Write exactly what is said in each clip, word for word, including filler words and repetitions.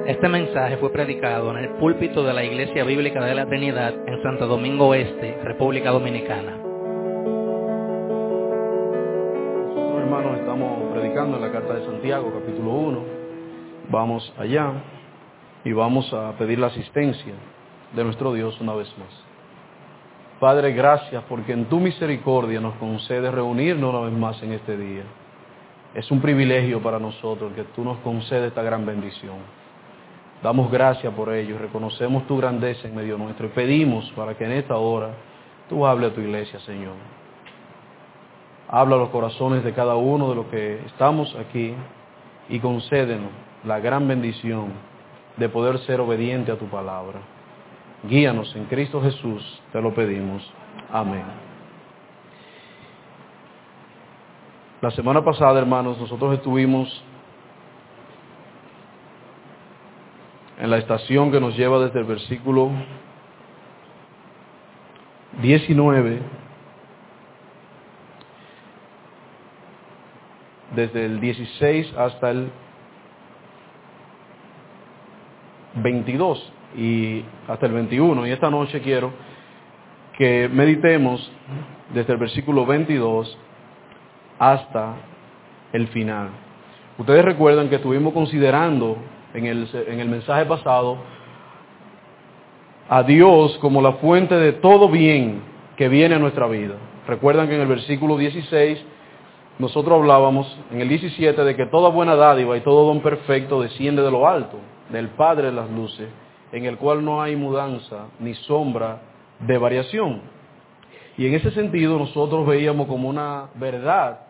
Este mensaje fue predicado en el púlpito de la Iglesia Bíblica de la Trinidad en Santo Domingo Este, República Dominicana. Nosotros, hermanos, estamos predicando en la carta de Santiago, capítulo uno. Vamos allá y vamos a pedir la asistencia de nuestro Dios una vez más. Padre, gracias porque en tu misericordia nos concedes reunirnos una vez más en este día. Es un privilegio para nosotros que tú nos concedes esta gran bendición. Damos gracias por ello y reconocemos tu grandeza en medio nuestro y pedimos para que en esta hora tú hables a tu iglesia, Señor. Habla a los corazones de cada uno de los que estamos aquí y concédenos la gran bendición de poder ser obediente a tu palabra. Guíanos en Cristo Jesús, te lo pedimos. Amén. La semana pasada, hermanos, nosotros estuvimos en la estación que nos lleva desde el versículo diecinueve, desde el dieciséis hasta el veintidós y hasta el veintiuno. Y esta noche quiero que meditemos desde el versículo veintidós hasta el final. Ustedes recuerdan que estuvimos considerando en el, en el mensaje pasado a Dios como la fuente de todo bien que viene a nuestra vida. Recuerdan que en el versículo dieciséis nosotros hablábamos, en el diecisiete, de que toda buena dádiva y todo don perfecto desciende de lo alto, del Padre de las luces, en el cual no hay mudanza ni sombra de variación. Y en ese sentido nosotros veíamos como una verdad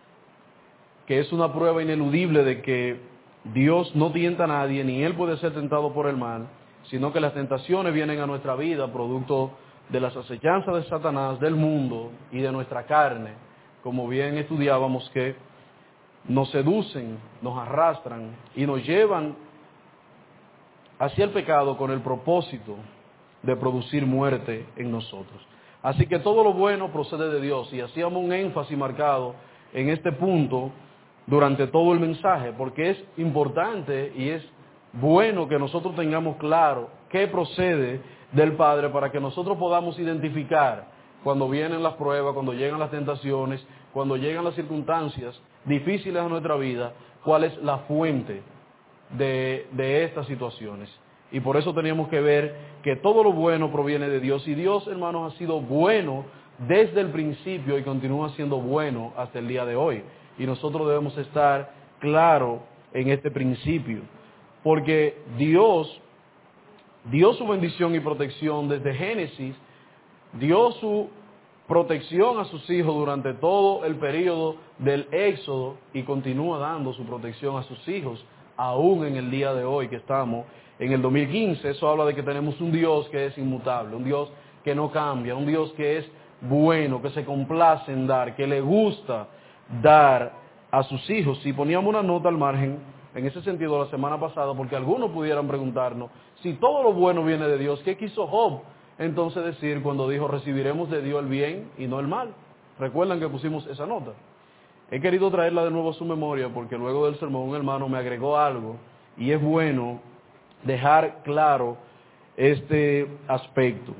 que es una prueba ineludible de que Dios no tienta a nadie, ni Él puede ser tentado por el mal, sino que las tentaciones vienen a nuestra vida producto de las acechanzas de Satanás, del mundo y de nuestra carne, como bien estudiábamos, que nos seducen, nos arrastran y nos llevan hacia el pecado con el propósito de producir muerte en nosotros. Así que todo lo bueno procede de Dios, y hacíamos un énfasis marcado en este punto durante todo el mensaje, porque es importante y es bueno que nosotros tengamos claro qué procede del Padre para que nosotros podamos identificar cuando vienen las pruebas, cuando llegan las tentaciones, cuando llegan las circunstancias difíciles a nuestra vida, cuál es la fuente de, de estas situaciones. Y por eso teníamos que ver que todo lo bueno proviene de Dios, y Dios, hermanos, ha sido bueno desde el principio y continúa siendo bueno hasta el día de hoy. Y nosotros debemos estar claros en este principio, porque Dios dio su bendición y protección desde Génesis, dio su protección a sus hijos durante todo el periodo del Éxodo y continúa dando su protección a sus hijos, aún en el día de hoy que estamos en el dos mil quince. Eso habla de que tenemos un Dios que es inmutable, un Dios que no cambia, un Dios que es bueno, que se complace en dar, que le gusta dar a sus hijos. Si poníamos una nota al margen en ese sentido la semana pasada, porque algunos pudieran preguntarnos, si todo lo bueno viene de Dios, ¿qué quiso Job entonces decir cuando dijo recibiremos de Dios el bien y no el mal? Recuerdan que pusimos esa nota. He querido traerla de nuevo a su memoria porque luego del sermón un hermano me agregó algo y es bueno dejar claro este aspecto.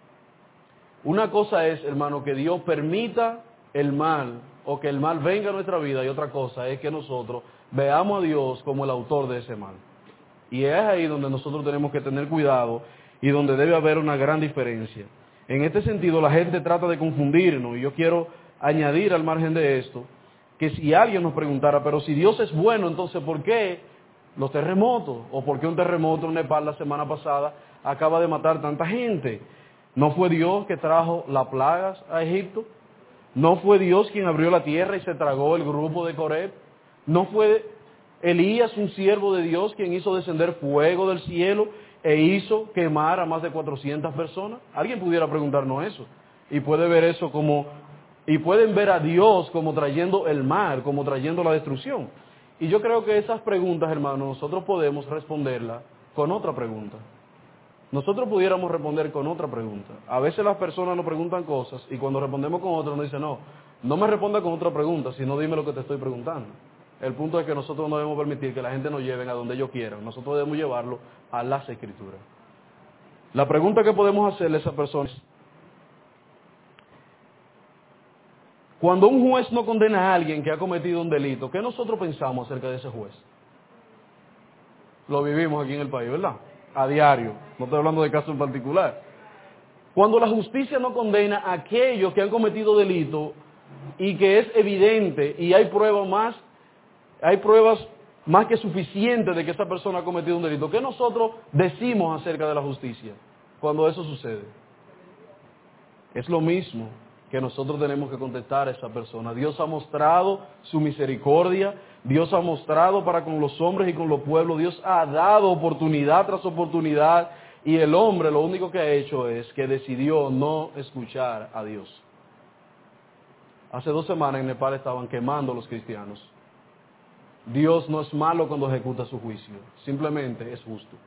Una cosa es, hermano, que Dios permita el mal o que el mal venga a nuestra vida, y otra cosa es que nosotros veamos a Dios como el autor de ese mal. Y es ahí donde nosotros tenemos que tener cuidado y donde debe haber una gran diferencia. En este sentido, la gente trata de confundirnos, y yo quiero añadir al margen de esto, que si alguien nos preguntara, pero si Dios es bueno, entonces ¿por qué los terremotos? ¿O por qué un terremoto en Nepal la semana pasada acaba de matar tanta gente? ¿No fue Dios que trajo las plagas a Egipto? ¿No fue Dios quien abrió la tierra y se tragó el grupo de Coreb? ¿No fue Elías, un siervo de Dios, quien hizo descender fuego del cielo e hizo quemar a más de cuatrocientas personas? Alguien pudiera preguntarnos eso. Y puede ver eso como, y pueden ver a Dios como trayendo el mal, como trayendo la destrucción. Y yo creo que esas preguntas, hermanos, nosotros podemos responderlas con otra pregunta. Nosotros pudiéramos responder con otra pregunta. A veces las personas nos preguntan cosas y cuando respondemos con otra nos dicen, no, no me responda con otra pregunta, sino dime lo que te estoy preguntando. El punto es que nosotros no debemos permitir que la gente nos lleve a donde ellos quieran. Nosotros debemos llevarlo a las Escrituras. La pregunta que podemos hacerle a esa persona es, cuando un juez no condena a alguien que ha cometido un delito, ¿qué nosotros pensamos acerca de ese juez? Lo vivimos aquí en el país, ¿verdad? A diario. No estoy hablando de caso en particular. Cuando la justicia no condena a aquellos que han cometido delito y que es evidente y hay pruebas más, hay pruebas más que suficientes de que esa persona ha cometido un delito, ¿qué nosotros decimos acerca de la justicia cuando eso sucede? Es lo mismo que nosotros tenemos que contestar a esa persona. Dios ha mostrado su misericordia, Dios ha mostrado para con los hombres y con los pueblos, Dios ha dado oportunidad tras oportunidad, y el hombre lo único que ha hecho es que decidió no escuchar a Dios. Hace dos semanas en Nepal estaban quemando a los cristianos. Dios no es malo cuando ejecuta su juicio, simplemente es justo.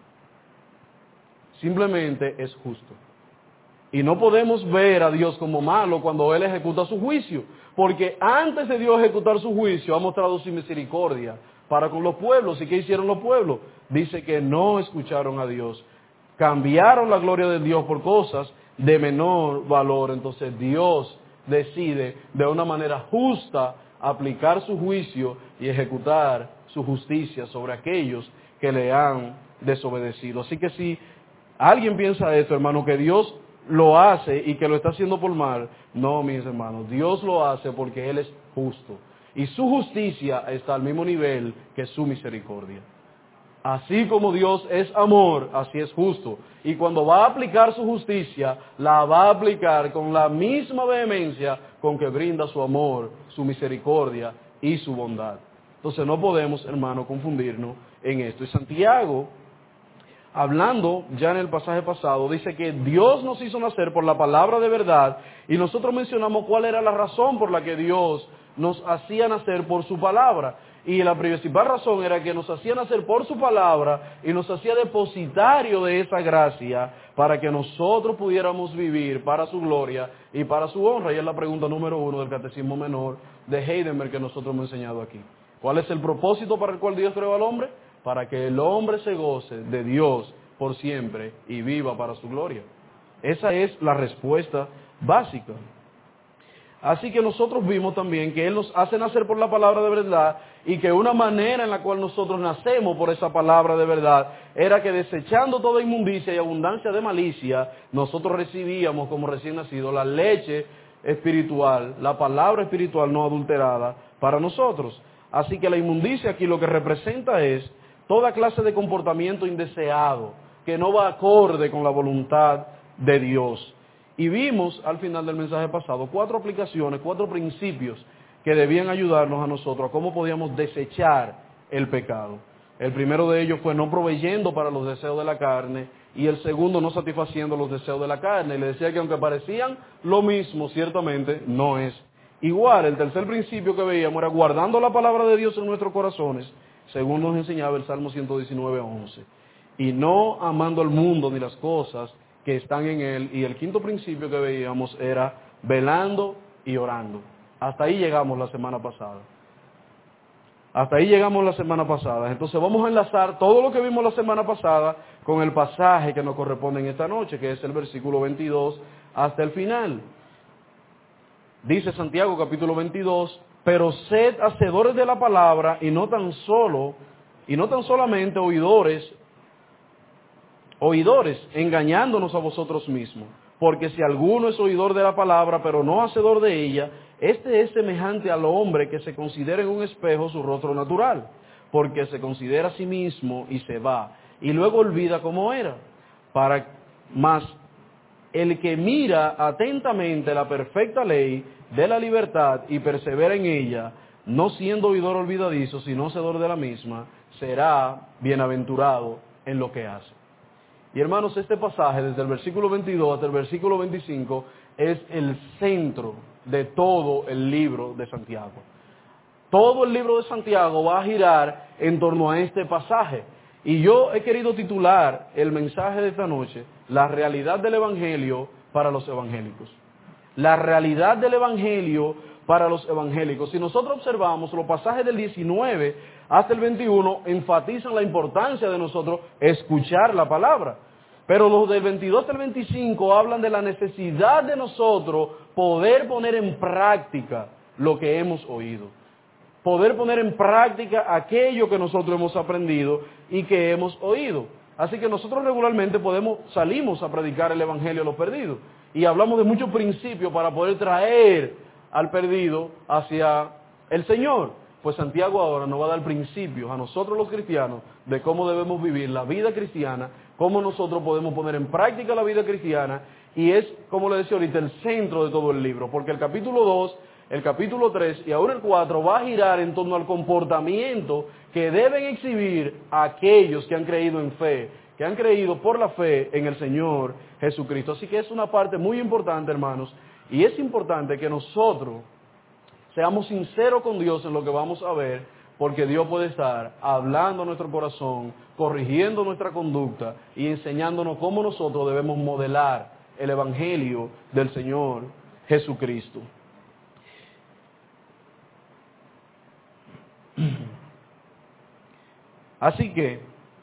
Simplemente es justo. Y no podemos ver a Dios como malo cuando Él ejecuta su juicio, porque antes de Dios ejecutar su juicio ha mostrado su misericordia para con los pueblos. ¿Y qué hicieron los pueblos? Dice que no escucharon a Dios, cambiaron la gloria de Dios por cosas de menor valor. Entonces Dios decide de una manera justa aplicar su juicio y ejecutar su justicia sobre aquellos que le han desobedecido. Así que si alguien piensa esto, hermano, que Dios lo hace y que lo está haciendo por mal, no, mis hermanos, Dios lo hace porque Él es justo. Y su justicia está al mismo nivel que su misericordia. Así como Dios es amor, así es justo. Y cuando va a aplicar su justicia, la va a aplicar con la misma vehemencia con que brinda su amor, su misericordia y su bondad. Entonces no podemos, hermano, confundirnos en esto. Y Santiago, hablando ya en el pasaje pasado, dice que Dios nos hizo nacer por la palabra de verdad, y nosotros mencionamos cuál era la razón por la que Dios nos hacía nacer por su palabra. Y la principal razón era que nos hacía nacer por su palabra y nos hacía depositario de esa gracia para que nosotros pudiéramos vivir para su gloria y para su honra. Y es la pregunta número uno del Catecismo Menor de Heidelberg que nosotros hemos enseñado aquí. ¿Cuál es el propósito para el cual Dios creó al hombre? Para que el hombre se goce de Dios por siempre y viva para su gloria. Esa es la respuesta básica. Así que nosotros vimos también que Él nos hace nacer por la palabra de verdad, y que una manera en la cual nosotros nacemos por esa palabra de verdad era que, desechando toda inmundicia y abundancia de malicia, nosotros recibíamos como recién nacidos la leche espiritual, la palabra espiritual no adulterada para nosotros. Así que la inmundicia aquí lo que representa es toda clase de comportamiento indeseado que no va acorde con la voluntad de Dios. Y vimos al final del mensaje pasado cuatro aplicaciones, cuatro principios que debían ayudarnos a nosotros a cómo podíamos desechar el pecado. El primero de ellos fue no proveyendo para los deseos de la carne, y el segundo no satisfaciendo los deseos de la carne. Y le decía que aunque parecían lo mismo, ciertamente no es igual. El tercer principio que veíamos era guardando la palabra de Dios en nuestros corazones, según nos enseñaba el Salmo ciento diecinueve, once. Y no amando al mundo ni las cosas que están en él. Y el quinto principio que veíamos era velando y orando. Hasta ahí llegamos la semana pasada. Hasta ahí llegamos la semana pasada. Entonces vamos a enlazar todo lo que vimos la semana pasada con el pasaje que nos corresponde en esta noche, que es el versículo veintidós hasta el final. Dice Santiago capítulo veintidós, pero sed hacedores de la palabra y no tan solo, y no tan solamente oidores, oidores, engañándonos a vosotros mismos. Porque si alguno es oidor de la palabra, pero no hacedor de ella, este es semejante al hombre que se considera en un espejo su rostro natural, porque se considera a sí mismo y se va, y luego olvida cómo era. Para más el que mira atentamente la perfecta ley de la libertad y persevera en ella, no siendo oidor olvidadizo, sino hacedor de la misma, será bienaventurado en lo que hace. Y hermanos, este pasaje, desde el versículo veintidós hasta el versículo veinticinco, es el centro de todo el libro de Santiago. Todo el libro de Santiago va a girar en torno a este pasaje. Y yo he querido titular el mensaje de esta noche, la realidad del Evangelio para los evangélicos. La realidad del Evangelio para los evangélicos. Si nosotros observamos, los pasajes del diecinueve hasta el veintiuno enfatizan la importancia de nosotros escuchar la palabra. Pero los del veintidós al veinticinco hablan de la necesidad de nosotros poder poner en práctica lo que hemos oído. Poder poner en práctica aquello que nosotros hemos aprendido y que hemos oído. Así que nosotros regularmente podemos, salimos a predicar el evangelio a los perdidos. Y hablamos de muchos principios para poder traer al perdido hacia el Señor. Pues Santiago ahora nos va a dar principios a nosotros los cristianos de cómo debemos vivir la vida cristiana, cómo nosotros podemos poner en práctica la vida cristiana, y es, como le decía ahorita, el centro de todo el libro, porque el capítulo dos, el capítulo tres y ahora el cuatro va a girar en torno al comportamiento que deben exhibir aquellos que han creído en fe, que han creído por la fe en el Señor Jesucristo. Así que es una parte muy importante, hermanos, y es importante que nosotros seamos sinceros con Dios en lo que vamos a ver, porque Dios puede estar hablando a nuestro corazón, corrigiendo nuestra conducta y enseñándonos cómo nosotros debemos modelar el Evangelio del Señor Jesucristo. Así que,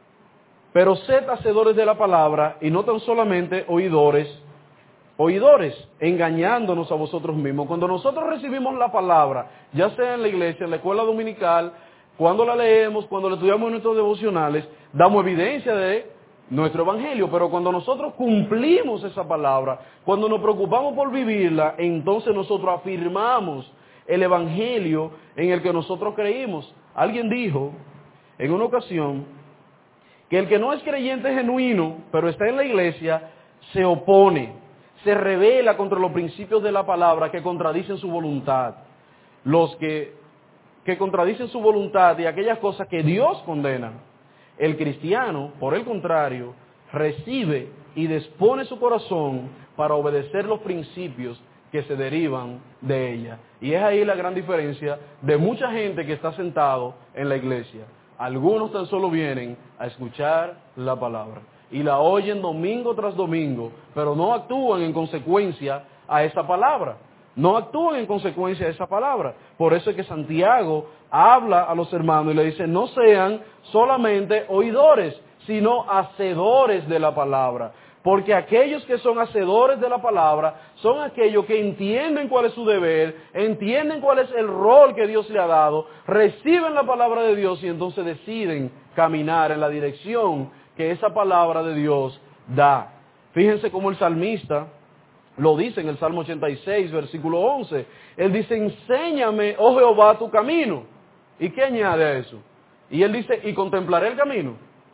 pero sed hacedores de la palabra y no tan solamente oidores, oidores, engañándonos a vosotros mismos. Cuando nosotros recibimos la palabra, ya sea en la iglesia, en la escuela dominical, cuando la leemos, cuando la estudiamos en nuestros devocionales, damos evidencia de nuestro evangelio. Pero cuando nosotros cumplimos esa palabra, cuando nos preocupamos por vivirla, entonces nosotros afirmamos el evangelio en el que nosotros creímos. Alguien dijo en una ocasión que el que no es creyente genuino, pero está en la iglesia, se opone, se rebela contra los principios de la palabra que contradicen su voluntad. Los que, que contradicen su voluntad y aquellas cosas que Dios condena. El cristiano, por el contrario, recibe y dispone su corazón para obedecer los principios que se derivan de ella. Y es ahí la gran diferencia de mucha gente que está sentado en la iglesia. Algunos tan solo vienen a escuchar la palabra y la oyen domingo tras domingo, pero no actúan en consecuencia a esa palabra. No actúan en consecuencia a esa palabra. Por eso es que Santiago habla a los hermanos y le dice, no sean solamente oidores, sino hacedores de la palabra. Porque aquellos que son hacedores de la palabra son aquellos que entienden cuál es su deber, entienden cuál es el rol que Dios le ha dado, reciben la palabra de Dios y entonces deciden caminar en la dirección que esa palabra de Dios da. Fíjense cómo el salmista lo dice en el Salmo ochenta y seis, versículo once. Él dice, enséñame, oh Jehová, tu camino. ¿Y qué añade a eso? Y él dice, y contemplaré el camino,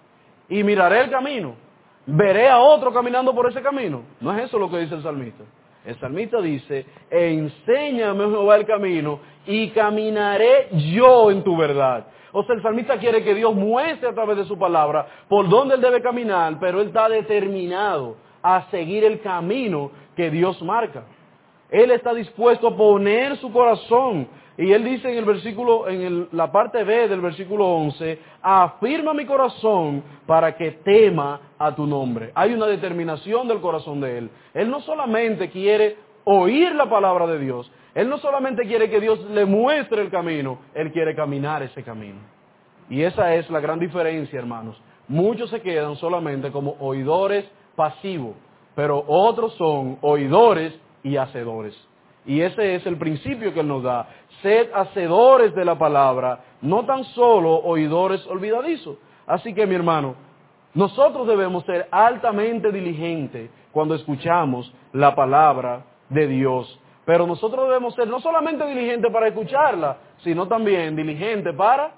y miraré el camino. ¿Veré a otro caminando por ese camino? No es eso lo que dice el salmista. El salmista dice, enséñame, Jehová, el camino y caminaré yo en tu verdad. O sea, el salmista quiere que Dios muestre a través de su palabra por dónde él debe caminar, pero él está determinado a seguir el camino que Dios marca. Él está dispuesto a poner su corazón. Y él dice en el versículo, en el, la parte B del versículo once, afirma mi corazón para que tema a tu nombre. Hay una determinación del corazón de él. Él no solamente quiere oír la palabra de Dios, él no solamente quiere que Dios le muestre el camino, él quiere caminar ese camino. Y esa es la gran diferencia, hermanos. Muchos se quedan solamente como oidores pasivos, pero otros son oidores y hacedores. Y ese es el principio que él nos da. Sed hacedores de la palabra, no tan solo oidores olvidadizos. Así que, mi hermano, nosotros debemos ser altamente diligentes cuando escuchamos la palabra de Dios. Pero nosotros debemos ser no solamente diligentes para escucharla, sino también diligentes para,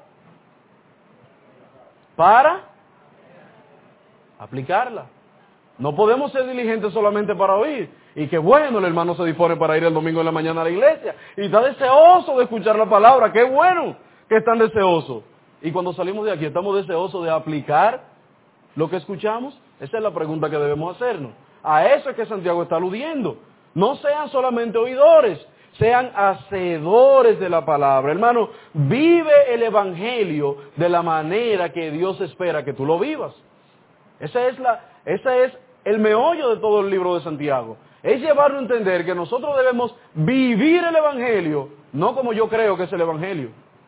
para aplicarla. No podemos ser diligentes solamente para oír. Y qué bueno, el hermano se dispone para ir el domingo en la mañana a la iglesia. Y está deseoso de escuchar la palabra. Qué bueno que están deseosos. Y cuando salimos de aquí, ¿estamos deseosos de aplicar lo que escuchamos? Esa es la pregunta que debemos hacernos. A eso es que Santiago está aludiendo. No sean solamente oidores, sean hacedores de la palabra. Hermano, vive el evangelio de la manera que Dios espera que tú lo vivas. Esa es la, esa es el meollo de todo el libro de Santiago. Es llevarlo a entender que nosotros debemos vivir el Evangelio, no como yo creo que es el Evangelio,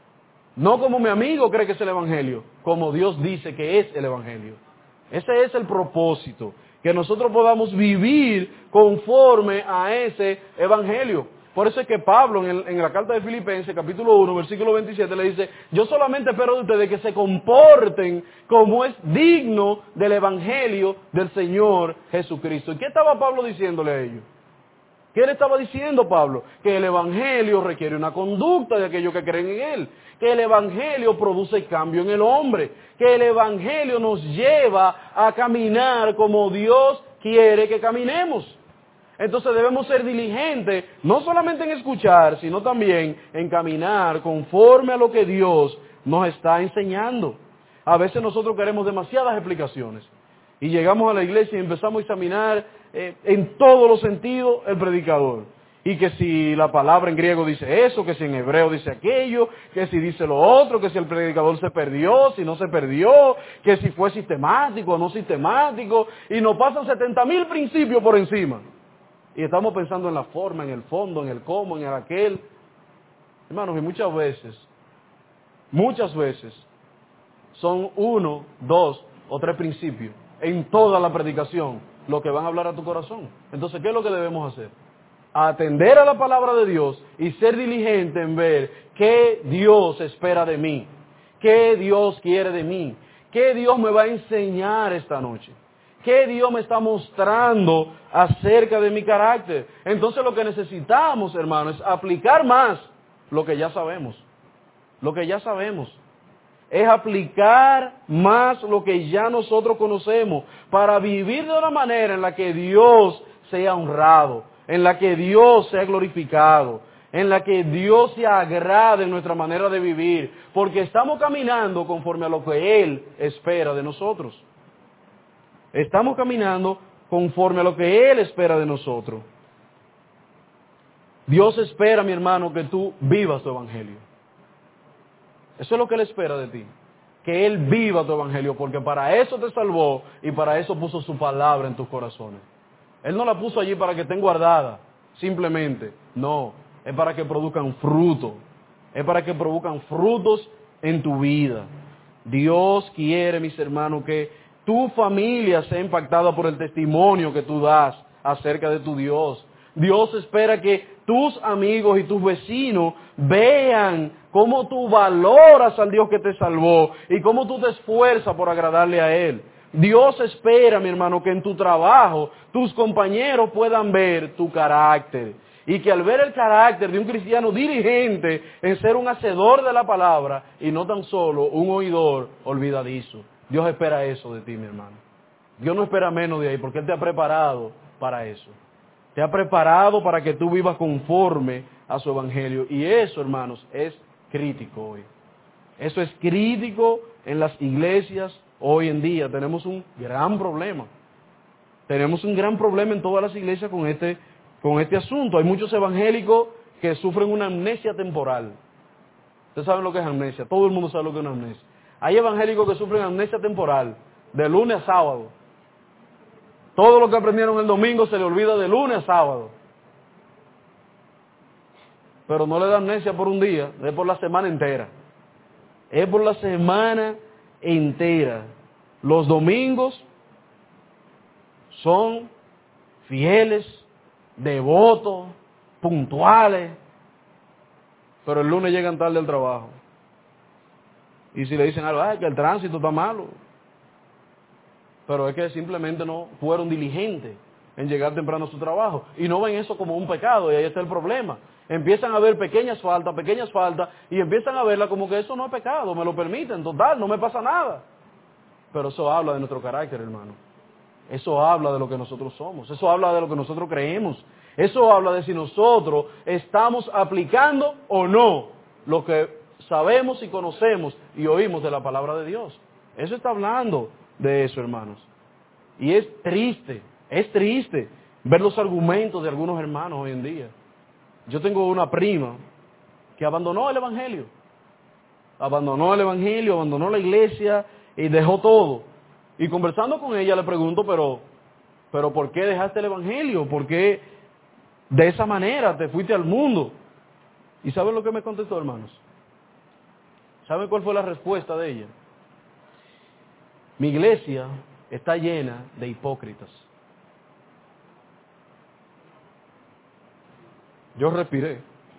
no como mi amigo cree que es el Evangelio, como Dios dice que es el Evangelio. Ese es el propósito, que nosotros podamos vivir conforme a ese Evangelio. Por eso es que Pablo en, el, en la carta de Filipenses, capítulo uno, versículo veintisiete, le dice, yo solamente espero de ustedes que se comporten como es digno del Evangelio del Señor Jesucristo. ¿Y qué estaba Pablo diciéndole a ellos? ¿Qué le estaba diciendo Pablo? Que el Evangelio requiere una conducta de aquellos que creen en Él. Que el Evangelio produce cambio en el hombre. Que el Evangelio nos lleva a caminar como Dios quiere que caminemos. Entonces debemos ser diligentes, no solamente en escuchar, sino también en caminar conforme a lo que Dios nos está enseñando. A veces nosotros queremos demasiadas explicaciones y llegamos a la iglesia y empezamos a examinar eh, en todos los sentidos el predicador. Y que si la palabra en griego dice eso, que si en hebreo dice aquello, que si dice lo otro, que si el predicador se perdió, si no se perdió, que si fue sistemático o no sistemático, y nos pasan setenta mil principios por encima. Y estamos pensando en la forma, en el fondo, en el cómo, en el aquel. Hermanos, y muchas veces, muchas veces, son uno, dos o tres principios en toda la predicación lo que van a hablar a tu corazón. Entonces, ¿qué es lo que debemos hacer? Atender a la palabra de Dios y ser diligente en ver qué Dios espera de mí, qué Dios quiere de mí, qué Dios me va a enseñar esta noche. ¿Qué Dios me está mostrando acerca de mi carácter? Entonces lo que necesitamos, hermanos, es aplicar más lo que ya sabemos. Lo que ya sabemos. Es aplicar más lo que ya nosotros conocemos para vivir de una manera en la que Dios sea honrado, en la que Dios sea glorificado, en la que Dios se agrade en nuestra manera de vivir, porque estamos caminando conforme a lo que Él espera de nosotros. Estamos caminando conforme a lo que Él espera de nosotros. Dios espera, mi hermano, que tú vivas tu evangelio. Eso es lo que Él espera de ti. Que Él viva tu evangelio, porque para eso te salvó y para eso puso su palabra en tus corazones. Él no la puso allí para que estén guardadas, simplemente. No, es para que produzcan fruto. Es para que produzcan frutos en tu vida. Dios quiere, mis hermanos, que tu familia sea impactada por el testimonio que tú das acerca de tu Dios. Dios espera que tus amigos y tus vecinos vean cómo tú valoras al Dios que te salvó y cómo tú te esfuerzas por agradarle a Él. Dios espera, mi hermano, que en tu trabajo tus compañeros puedan ver tu carácter. Y que al ver el carácter de un cristiano diligente en ser un hacedor de la palabra y no tan solo un oidor olvidadizo. Dios espera eso de ti, mi hermano. Dios no espera menos de ahí, porque Él te ha preparado para eso. Te ha preparado para que tú vivas conforme a su evangelio. Y eso, hermanos, es crítico hoy. Eso es crítico en las iglesias hoy en día. Tenemos un gran problema. Tenemos un gran problema en todas las iglesias con este, con este asunto. Hay muchos evangélicos que sufren una amnesia temporal. Ustedes saben lo que es amnesia. Todo el mundo sabe lo que es una amnesia. Hay evangélicos que sufren amnesia temporal, de lunes a sábado. Todo lo que aprendieron el domingo se le olvida de lunes a sábado. Pero no le da amnesia por un día, es por la semana entera. Es por la semana entera. Los domingos son fieles, devotos, puntuales, pero el lunes llegan tarde al trabajo. Y si le dicen algo, ay, que el tránsito está malo. Pero es que simplemente no fueron diligentes en llegar temprano a su trabajo. Y no ven eso como un pecado, y ahí está el problema. Empiezan a ver pequeñas faltas, pequeñas faltas, y empiezan a verla como que eso no es pecado, me lo permiten, total, no me pasa nada. Pero eso habla de nuestro carácter, hermano. Eso habla de lo que nosotros somos, eso habla de lo que nosotros creemos. Eso habla de si nosotros estamos aplicando o no lo que sabemos y conocemos y oímos de la palabra de Dios. Eso está hablando de eso, hermanos. Y es triste, es triste ver los argumentos de algunos hermanos hoy en día. Yo tengo una prima que abandonó el evangelio. Abandonó el evangelio, abandonó la iglesia y dejó todo. Y conversando con ella le pregunto, pero, pero ¿por qué dejaste el evangelio? ¿Por qué De esa manera te fuiste al mundo. ¿Y saben lo que me contestó, hermanos? ¿Saben cuál fue la respuesta de ella? Mi iglesia está llena de hipócritas. Yo respiré.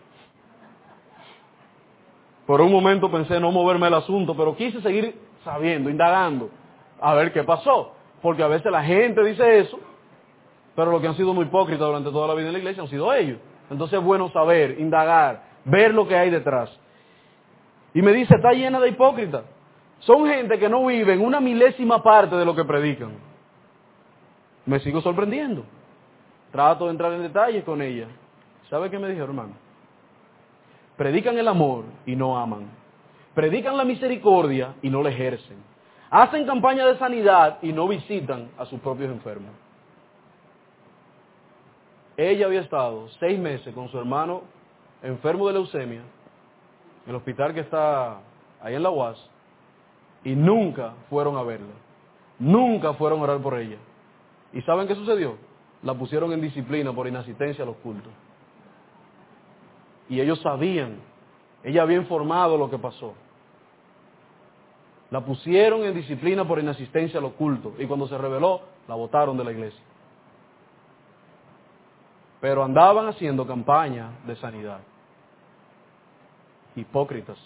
Por un momento pensé no moverme el asunto, pero quise seguir sabiendo, indagando, a ver qué pasó. Porque a veces la gente dice eso, pero los que han sido muy hipócritas durante toda la vida en la iglesia han sido ellos. Entonces es bueno saber, indagar, ver lo que hay detrás. Y me dice, está llena de hipócritas. Son gente que no viven una milésima parte de lo que predican. Me sigo sorprendiendo. Trato de entrar en detalles con ella. ¿Sabe qué me dijo, hermano? Predican el amor y no aman. Predican la misericordia y no la ejercen. Hacen campaña de sanidad y no visitan a sus propios enfermos. Ella había estado seis meses con su hermano enfermo de leucemia en el hospital que está ahí en la U A S y nunca fueron a verla. Nunca fueron a orar por ella. ¿Y saben qué sucedió? La pusieron en disciplina por inasistencia a los cultos. Y ellos sabían, ella había informado lo que pasó. La pusieron en disciplina por inasistencia a los cultos. Y cuando se reveló, la botaron de la iglesia. Pero andaban haciendo campaña de sanidad. Hipócritas.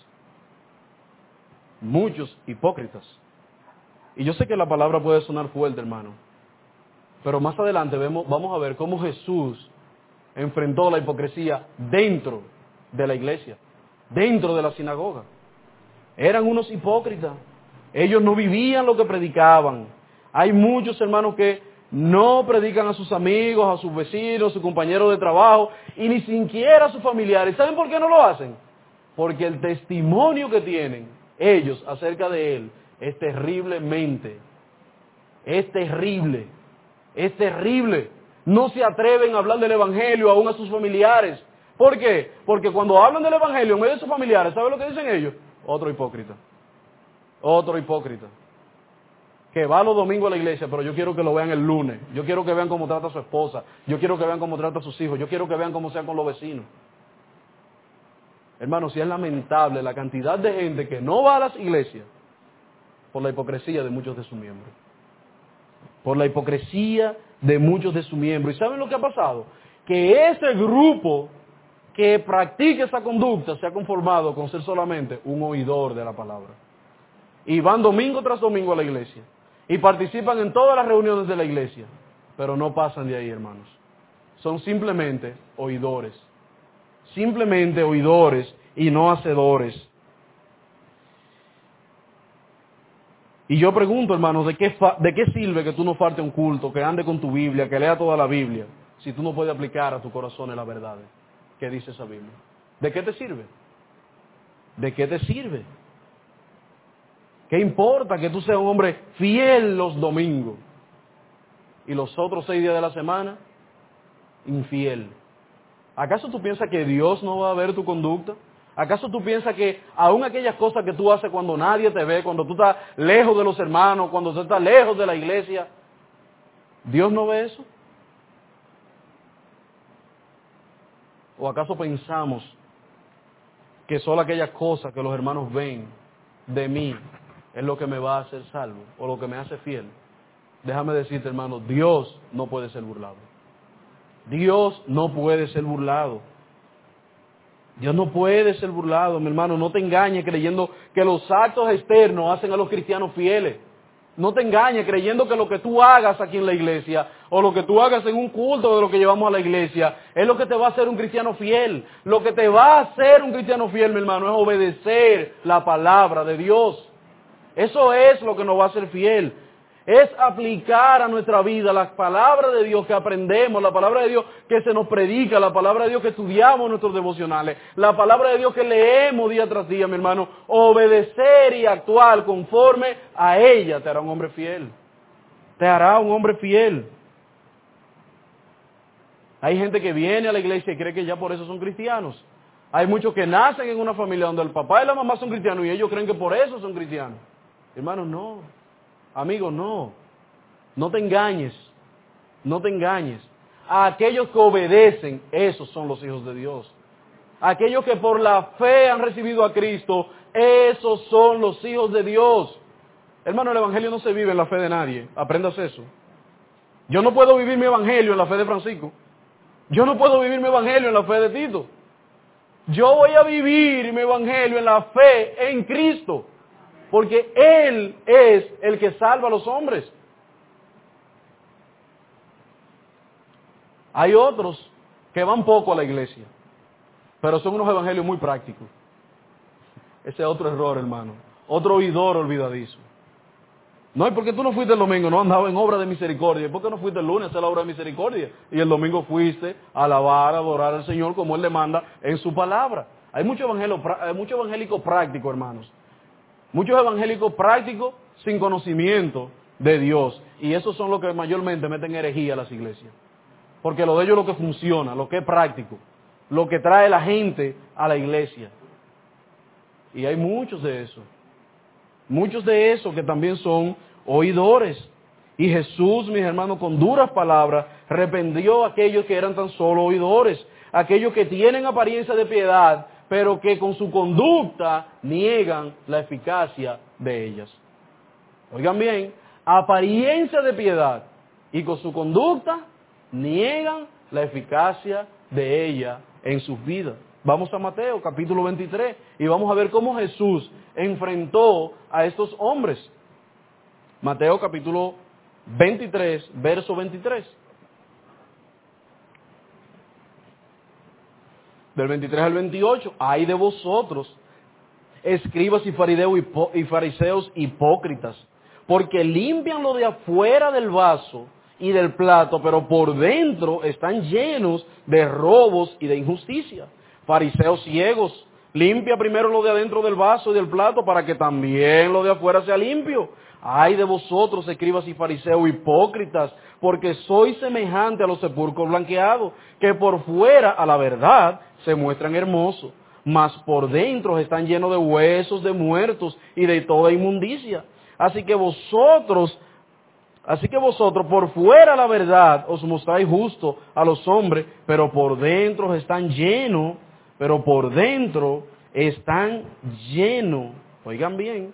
Muchos hipócritas. Y yo sé que la palabra puede sonar fuerte, hermano. Pero más adelante vemos, vamos a ver cómo Jesús enfrentó la hipocresía dentro de la iglesia, dentro de la sinagoga. Eran unos hipócritas. Ellos no vivían lo que predicaban. Hay muchos hermanos que no predican a sus amigos, a sus vecinos, a sus compañeros de trabajo y ni siquiera a sus familiares. ¿Saben por qué no lo hacen? Porque el testimonio que tienen ellos acerca de Él es terriblemente, es terrible, es terrible. No se atreven a hablar del Evangelio aún a sus familiares. ¿Por qué? Porque cuando hablan del Evangelio en medio de sus familiares, ¿saben lo que dicen ellos? Otro hipócrita. Otro hipócrita. Que va los domingos a la iglesia, pero yo quiero que lo vean el lunes. Yo quiero que vean cómo trata a su esposa. Yo quiero que vean cómo trata a sus hijos. Yo quiero que vean cómo sea con los vecinos. Hermanos, si es lamentable la cantidad de gente que no va a las iglesias por la hipocresía de muchos de sus miembros. Por la hipocresía de muchos de sus miembros. ¿Y saben lo que ha pasado? Que ese grupo que practica esa conducta se ha conformado con ser solamente un oidor de la palabra. Y van domingo tras domingo a la iglesia. Y participan en todas las reuniones de la iglesia. Pero no pasan de ahí, hermanos. Son simplemente oidores. Simplemente oidores y no hacedores. Y yo pregunto, hermanos, ¿de qué, fa- ¿de qué sirve que tú no falte un culto, que ande con tu Biblia, que lea toda la Biblia, si tú no puedes aplicar a tu corazón la verdad que dice esa Biblia? ¿De qué te sirve? ¿De qué te sirve? ¿Qué importa que tú seas un hombre fiel los domingos y los otros seis días de la semana infiel? ¿Acaso tú piensas que Dios no va a ver tu conducta? ¿Acaso tú piensas que aún aquellas cosas que tú haces cuando nadie te ve, cuando tú estás lejos de los hermanos, cuando tú estás lejos de la iglesia, Dios no ve eso? ¿O acaso pensamos que solo aquellas cosas que los hermanos ven de mí es lo que me va a hacer salvo o lo que me hace fiel? Déjame decirte, hermano, Dios no puede ser burlado. Dios no puede ser burlado. Dios no puede ser burlado, mi hermano. No te engañes creyendo que los actos externos hacen a los cristianos fieles. No te engañes creyendo que lo que tú hagas aquí en la iglesia o lo que tú hagas en un culto de lo que llevamos a la iglesia es lo que te va a hacer un cristiano fiel. Lo que te va a hacer un cristiano fiel, mi hermano, es obedecer la palabra de Dios. Eso es lo que nos va a hacer fiel. Es aplicar a nuestra vida las palabras de Dios que aprendemos, la palabra de Dios que se nos predica, la palabra de Dios que estudiamos en nuestros devocionales, la palabra de Dios que leemos día tras día, mi hermano. Obedecer y actuar conforme a ella te hará un hombre fiel. Te hará un hombre fiel. Hay gente que viene a la iglesia y cree que ya por eso son cristianos. Hay muchos que nacen en una familia donde el papá y la mamá son cristianos y ellos creen que por eso son cristianos. Hermano, no. Amigo, no. No te engañes. No te engañes. a aquellos que obedecen, esos son los hijos de Dios. Aquellos que por la fe han recibido a Cristo, esos son los hijos de Dios. Hermano, el evangelio no se vive en la fe de nadie. Aprendas eso. Yo no puedo vivir mi evangelio en la fe de Francisco. Yo no puedo vivir mi evangelio en la fe de Tito. Yo voy a vivir mi evangelio en la fe en Cristo. Porque Él es el que salva a los hombres. Hay otros que van poco a la iglesia, pero son unos evangelios muy prácticos. Ese es otro error, hermano. Otro oidor olvidadizo. No, ¿y por qué tú no fuiste el domingo? No andaba en obra de misericordia. ¿Por qué no fuiste el lunes a hacer la obra de misericordia? Y el domingo fuiste a alabar, a adorar al Señor como Él le manda en su palabra. Hay mucho evangelio, hay mucho evangélico práctico, hermanos. Muchos evangélicos prácticos sin conocimiento de Dios. Y esos son los que mayormente meten herejía a las iglesias. Porque lo de ellos es lo que funciona, lo que es práctico, lo que trae la gente a la iglesia. Y hay muchos de esos. Muchos de esos que también son oidores. Y Jesús, mis hermanos, con duras palabras, reprendió a aquellos que eran tan solo oidores. Aquellos que tienen apariencia de piedad, pero que con su conducta niegan la eficacia de ellas. Oigan bien, apariencia de piedad y con su conducta niegan la eficacia de ella en sus vidas. Vamos a Mateo capítulo veintitrés y vamos a ver cómo Jesús enfrentó a estos hombres. Mateo capítulo veintitrés, verso veintitrés. Del veintitrés al veintiocho. Ay de vosotros, escribas y fariseos hipócritas, porque limpian lo de afuera del vaso y del plato, pero por dentro están llenos de robos y de injusticia. Fariseos ciegos, limpia primero lo de adentro del vaso y del plato para que también lo de afuera sea limpio. Ay de vosotros, escribas y fariseos hipócritas, porque sois semejante a los sepulcros blanqueados, que por fuera, a la verdad, se muestran hermosos, mas por dentro están llenos de huesos de muertos y de toda inmundicia. Así que vosotros, así que vosotros por fuera, la verdad, os mostráis justo a los hombres, pero por dentro están llenos, pero por dentro están llenos, oigan bien,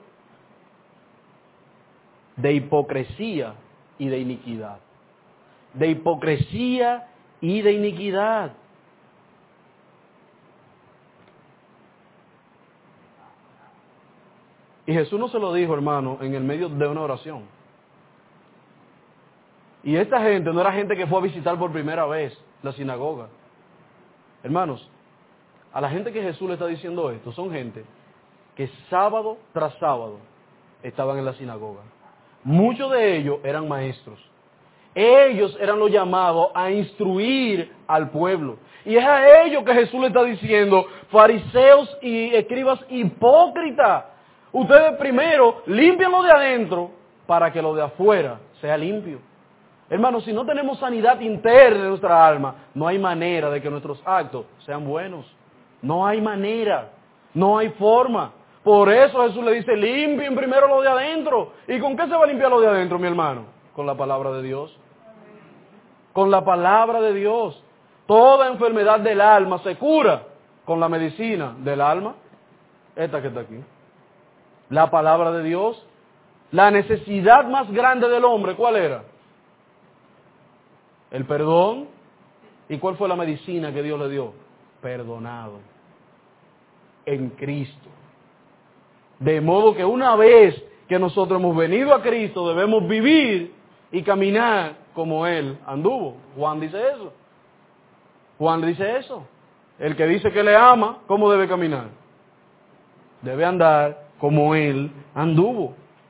de hipocresía y de iniquidad. De hipocresía y de iniquidad. Y Jesús no se lo dijo, hermano, en el medio de una oración. Y esta gente no era gente que fue a visitar por primera vez la sinagoga. Hermanos, a la gente que Jesús le está diciendo esto, son gente que sábado tras sábado estaban en la sinagoga. Muchos de ellos eran maestros. Ellos eran los llamados a instruir al pueblo. Y es a ellos que Jesús le está diciendo, fariseos y escribas hipócritas. Ustedes primero limpian lo de adentro para que lo de afuera sea limpio. Hermanos, si no tenemos sanidad interna de nuestra alma, no hay manera de que nuestros actos sean buenos. No hay manera, no hay forma. Por eso Jesús le dice, limpien primero lo de adentro. ¿Y con qué se va a limpiar lo de adentro, mi hermano? Con la palabra de Dios. Con la palabra de Dios. Toda enfermedad del alma se cura con la medicina del alma. Esta que está aquí. La palabra de Dios. La necesidad más grande del hombre, ¿cuál era? El perdón. ¿Y cuál fue la medicina que Dios le dio? Perdonado. En Cristo. De modo que una vez que nosotros hemos venido a Cristo, debemos vivir y caminar como Él anduvo. Juan dice eso. Juan dice eso. El que dice que le ama, ¿cómo debe caminar? Debe andar como Él anduvo.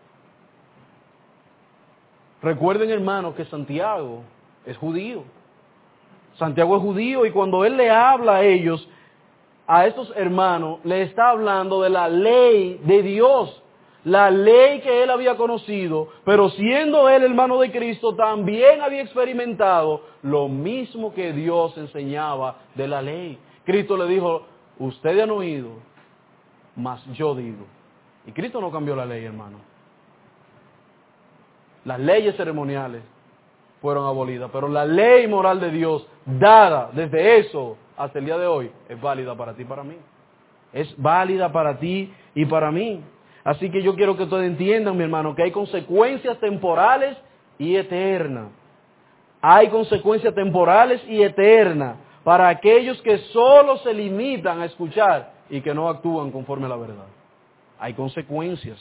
Recuerden, hermanos, que Santiago es judío. Santiago es judío y cuando Él le habla a ellos, a estos hermanos, le está hablando de la ley de Dios. La ley que él había conocido, pero siendo él hermano de Cristo, también había experimentado lo mismo que Dios enseñaba de la ley. Cristo le dijo, ustedes han oído, mas yo digo. Y Cristo no cambió la ley, hermano. Las leyes ceremoniales, fueron abolidas, pero la ley moral de Dios, dada desde eso hasta el día de hoy, es válida para ti y para mí. Es válida para ti y para mí. Así que yo quiero que ustedes entiendan, mi hermano, que hay consecuencias temporales y eternas. Hay consecuencias temporales y eternas para aquellos que solo se limitan a escuchar y que no actúan conforme a la verdad. Hay consecuencias.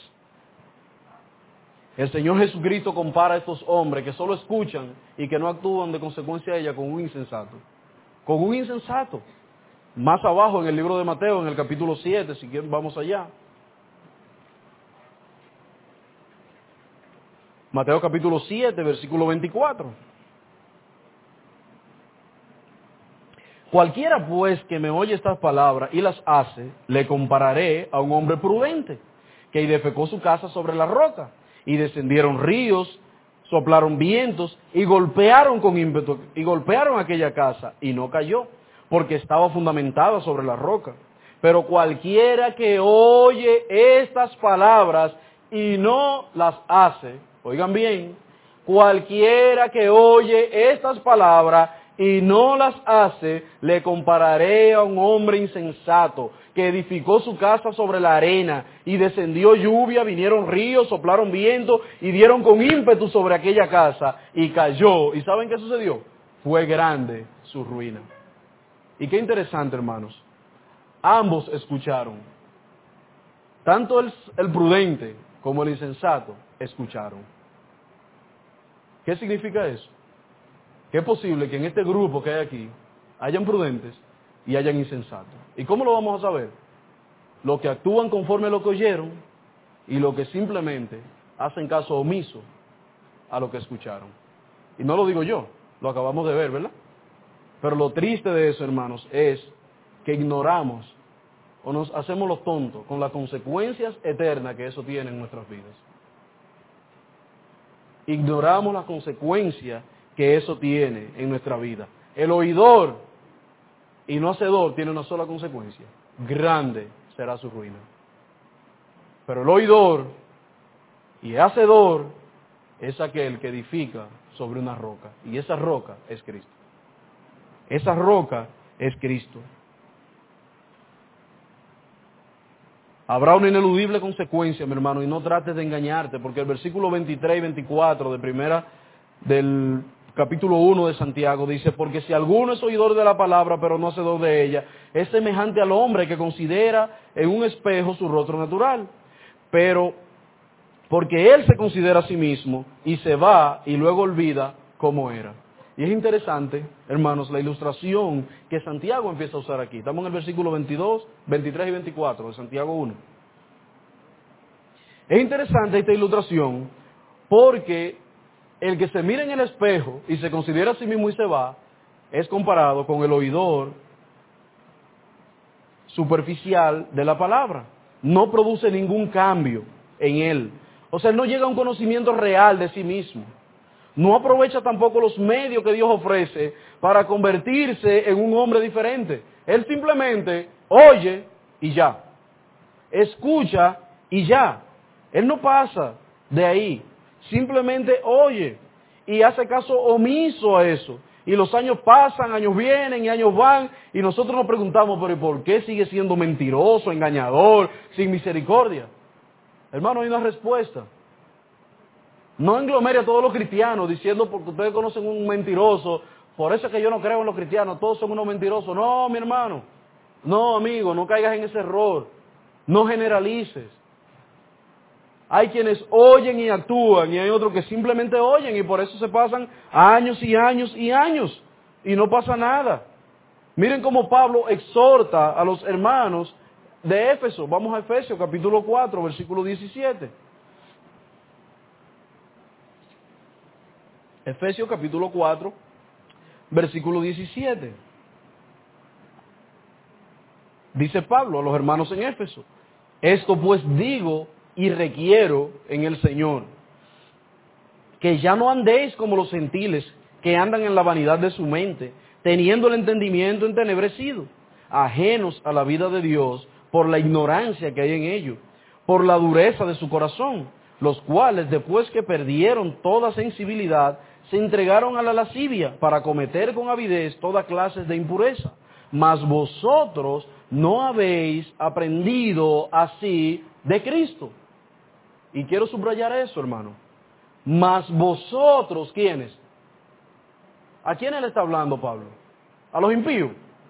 El Señor Jesucristo compara a estos hombres que solo escuchan y que no actúan de consecuencia a ella con un insensato. Con un insensato. Más abajo en el libro de Mateo, en el capítulo siete, si quieren vamos allá. Mateo capítulo siete, versículo veinticuatro. Cualquiera pues que me oye estas palabras y las hace, le compararé a un hombre prudente, que edificó su casa sobre la roca, y descendieron ríos, soplaron vientos, y golpearon con ímpetu, y golpearon aquella casa, y no cayó, porque estaba fundamentada sobre la roca. Pero cualquiera que oye estas palabras y no las hace, oigan bien, cualquiera que oye estas palabras y no las hace, le compararé a un hombre insensato que edificó su casa sobre la arena, y descendió lluvia, vinieron ríos, soplaron viento y dieron con ímpetu sobre aquella casa, y cayó. ¿Y saben qué sucedió? Fue grande su ruina. Y qué interesante, hermanos. Ambos escucharon. Tanto el, el prudente como el insensato escucharon. ¿Qué significa eso? Que es posible que en este grupo que hay aquí hayan prudentes y hayan insensatos. ¿Y cómo lo vamos a saber? Los que actúan conforme a lo que oyeron y los que simplemente hacen caso omiso a lo que escucharon. Y no lo digo yo, lo acabamos de ver, ¿verdad? Pero lo triste de eso, hermanos, es que ignoramos o nos hacemos los tontos con las consecuencias eternas que eso tiene en nuestras vidas. Ignoramos las consecuencias que eso tiene en nuestra vida. El oidor y no hacedor tiene una sola consecuencia: grande será su ruina. Pero el oidor y hacedor es aquel que edifica sobre una roca, y esa roca es Cristo. Esa roca es Cristo. Habrá una ineludible consecuencia, mi hermano, y no trates de engañarte, porque el versículo veintitrés y veinticuatro de primera del capítulo uno de Santiago dice: porque si alguno es oidor de la palabra, pero no hacedor de ella, es semejante al hombre que considera en un espejo su rostro natural. Pero porque él se considera a sí mismo y se va y luego olvida cómo era. Y es interesante, hermanos, la ilustración que Santiago empieza a usar aquí. Estamos en el versículo veintidós, veintitrés y veinticuatro de Santiago uno. Es interesante esta ilustración porque el que se mira en el espejo y se considera a sí mismo y se va, es comparado con el oidor superficial de la palabra. No produce ningún cambio en él. O sea, él no llega a un conocimiento real de sí mismo. No aprovecha tampoco los medios que Dios ofrece para convertirse en un hombre diferente. Él simplemente oye y ya. Escucha y ya. Él no pasa de ahí. Simplemente oye y hace caso omiso a eso. Y los años pasan, años vienen y años van, y nosotros nos preguntamos, pero ¿por qué sigue siendo mentiroso, engañador, sin misericordia? Hermano, hay una respuesta. No englomere a todos los cristianos diciendo porque ustedes conocen un mentiroso, por eso es que yo no creo en los cristianos, todos son unos mentirosos. No, mi hermano. No, amigo, no caigas en ese error. No generalices. Hay quienes oyen y actúan y hay otros que simplemente oyen y por eso se pasan años y años y años y no pasa nada. Miren cómo Pablo exhorta a los hermanos de Éfeso. Vamos a Efesios capítulo cuatro, versículo diecisiete. Efesios capítulo cuatro, versículo diecisiete. Dice Pablo a los hermanos en Éfeso: esto pues digo y requiero en el Señor, que ya no andéis como los gentiles, que andan en la vanidad de su mente, teniendo el entendimiento entenebrecido, ajenos a la vida de Dios por la ignorancia que hay en ellos, por la dureza de su corazón, los cuales después que perdieron toda sensibilidad, se entregaron a la lascivia para cometer con avidez toda clase de impureza. Mas vosotros no habéis aprendido así de Cristo. Y quiero subrayar eso, hermano. Mas vosotros, ¿quiénes? ¿A quién le está hablando Pablo? ¿A los impíos?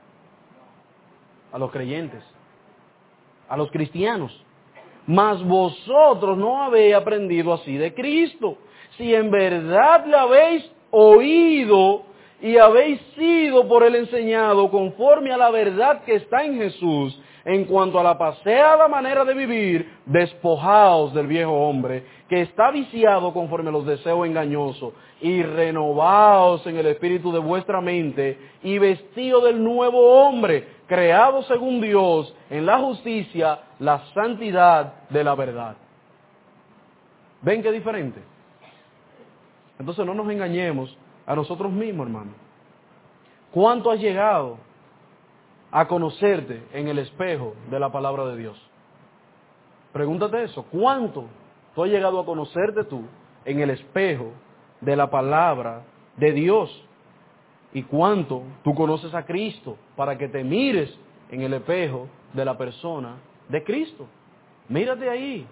A los creyentes. A los cristianos. Mas vosotros no habéis aprendido así de Cristo. Si en verdad le habéis oído y habéis sido por él enseñado conforme a la verdad que está en Jesús, en cuanto a la paseada manera de vivir, despojaos del viejo hombre, que está viciado conforme a los deseos engañosos, y renovaos en el espíritu de vuestra mente, y vestido del nuevo hombre, creado según Dios, en la justicia, la santidad de la verdad. ¿Ven qué diferente? Entonces no nos engañemos a nosotros mismos, hermano. ¿Cuánto has llegado a conocerte en el espejo de la palabra de Dios? Pregúntate eso. ¿Cuánto tú has llegado a conocerte tú en el espejo de la palabra de Dios? ¿Y cuánto tú conoces a Cristo para que te mires en el espejo de la persona de Cristo? Mírate ahí.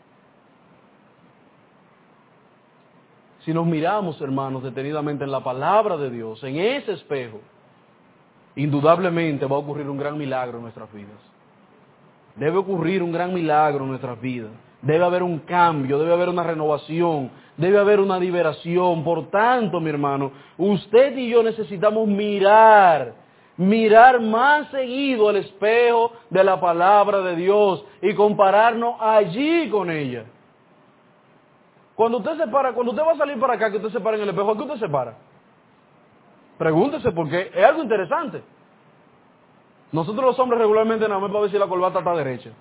Si nos miramos, hermanos, detenidamente en la palabra de Dios, en ese espejo, indudablemente va a ocurrir un gran milagro en nuestras vidas. Debe ocurrir un gran milagro en nuestras vidas. Debe haber un cambio, debe haber una renovación, debe haber una liberación. Por tanto, mi hermano, usted y yo necesitamos mirar, mirar más seguido al espejo de la palabra de Dios y compararnos allí con ella. Cuando usted se para, cuando usted va a salir para acá, que usted se para en el espejo, ¿a qué usted se para? Pregúntese, porque es algo interesante. Nosotros los hombres regularmente nada más para ver si la corbata está derecha.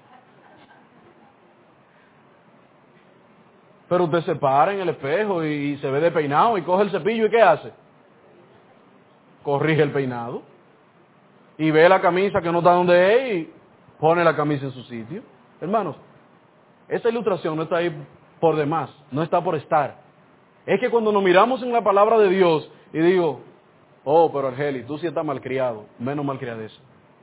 Pero usted se para en el espejo y se ve despeinado y coge el cepillo y ¿qué hace? Corrige el peinado. Y ve la camisa que no está donde es y pone la camisa en su sitio. Hermanos, esa ilustración no está ahí por demás, no está por estar. Es que cuando nos miramos en la palabra de Dios y digo, oh, pero Argeli, tú sí estás malcriado, menos malcriadeza.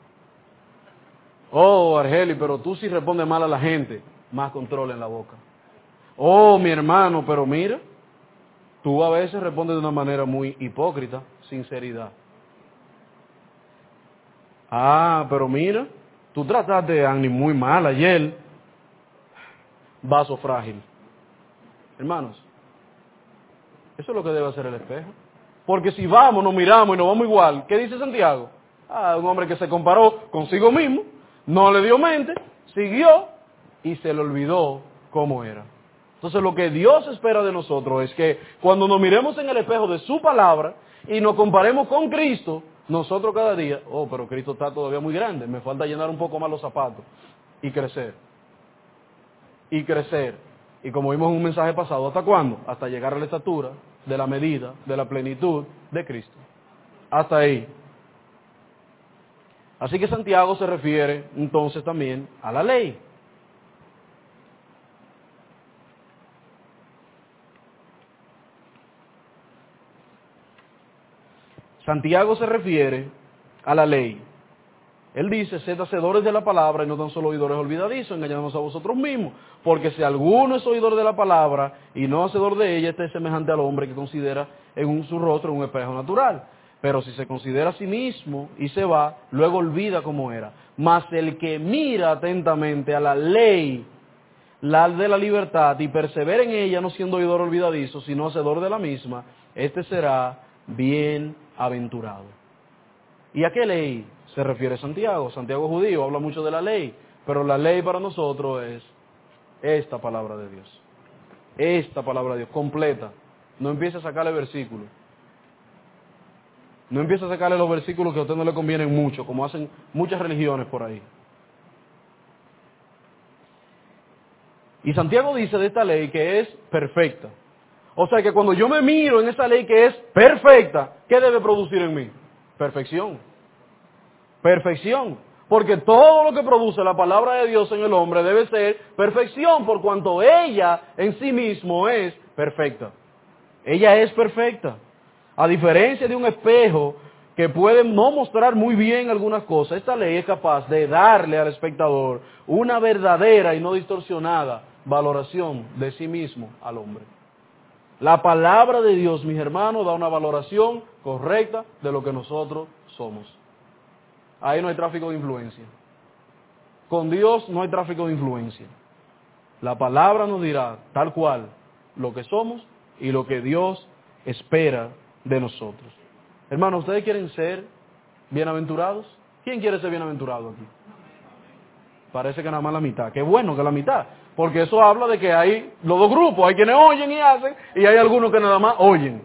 Oh, Argeli, pero tú sí respondes mal a la gente, más control en la boca. Oh, mi hermano, pero mira, tú a veces respondes de una manera muy hipócrita, sinceridad. Ah, pero mira, tú trataste a Annie muy mal ayer, vaso frágil. Hermanos, eso es lo que debe hacer el espejo. Porque si vamos, nos miramos y nos vamos igual, ¿qué dice Santiago? Ah, un hombre que se comparó consigo mismo, no le dio mente, siguió y se le olvidó cómo era. Entonces lo que Dios espera de nosotros es que cuando nos miremos en el espejo de su palabra y nos comparemos con Cristo, nosotros cada día, oh, pero Cristo está todavía muy grande, me falta llenar un poco más los zapatos y crecer. Y crecer. Y como vimos en un mensaje pasado, ¿hasta cuándo? Hasta llegar a la estatura de la medida, de la plenitud de Cristo. Hasta ahí. Así que Santiago se refiere entonces también a la ley. Santiago se refiere a la ley. Él dice, sed hacedores de la palabra y no tan solo oidores olvidadizos, engañándonos a vosotros mismos. Porque si alguno es oidor de la palabra y no hacedor de ella, este es semejante al hombre que considera en un, su rostro un espejo natural. Pero si se considera a sí mismo y se va, luego olvida cómo era. Mas el que mira atentamente a la ley, la de la libertad, y persevera en ella, no siendo oidor olvidadizo, sino hacedor de la misma, este será bienaventurado. ¿Y a qué ley se refiere Santiago? Santiago judío, habla mucho de la ley, pero la ley para nosotros es esta palabra de Dios. Esta palabra de Dios, completa. No empiece a sacarle versículos. No empiece a sacarle los versículos que a usted no le convienen mucho, como hacen muchas religiones por ahí. Y Santiago dice de esta ley que es perfecta. O sea que cuando yo me miro en esa ley que es perfecta, ¿qué debe producir en mí? Perfección. Perfección. Porque todo lo que produce la palabra de Dios en el hombre debe ser perfección, por cuanto ella en sí mismo es perfecta. Ella es perfecta. A diferencia de un espejo que puede no mostrar muy bien algunas cosas, esta ley es capaz de darle al espectador una verdadera y no distorsionada valoración de sí mismo al hombre. La palabra de Dios, mis hermanos, da una valoración correcta de lo que nosotros somos. Ahí no hay tráfico de influencia. Con Dios no hay tráfico de influencia. La palabra nos dirá tal cual lo que somos y lo que Dios espera de nosotros. Hermanos, ¿ustedes quieren ser bienaventurados? ¿Quién quiere ser bienaventurado aquí? Parece que nada más la mitad. Qué bueno que la mitad. Porque eso habla de que hay los dos grupos. Hay quienes oyen y hacen y hay algunos que nada más oyen.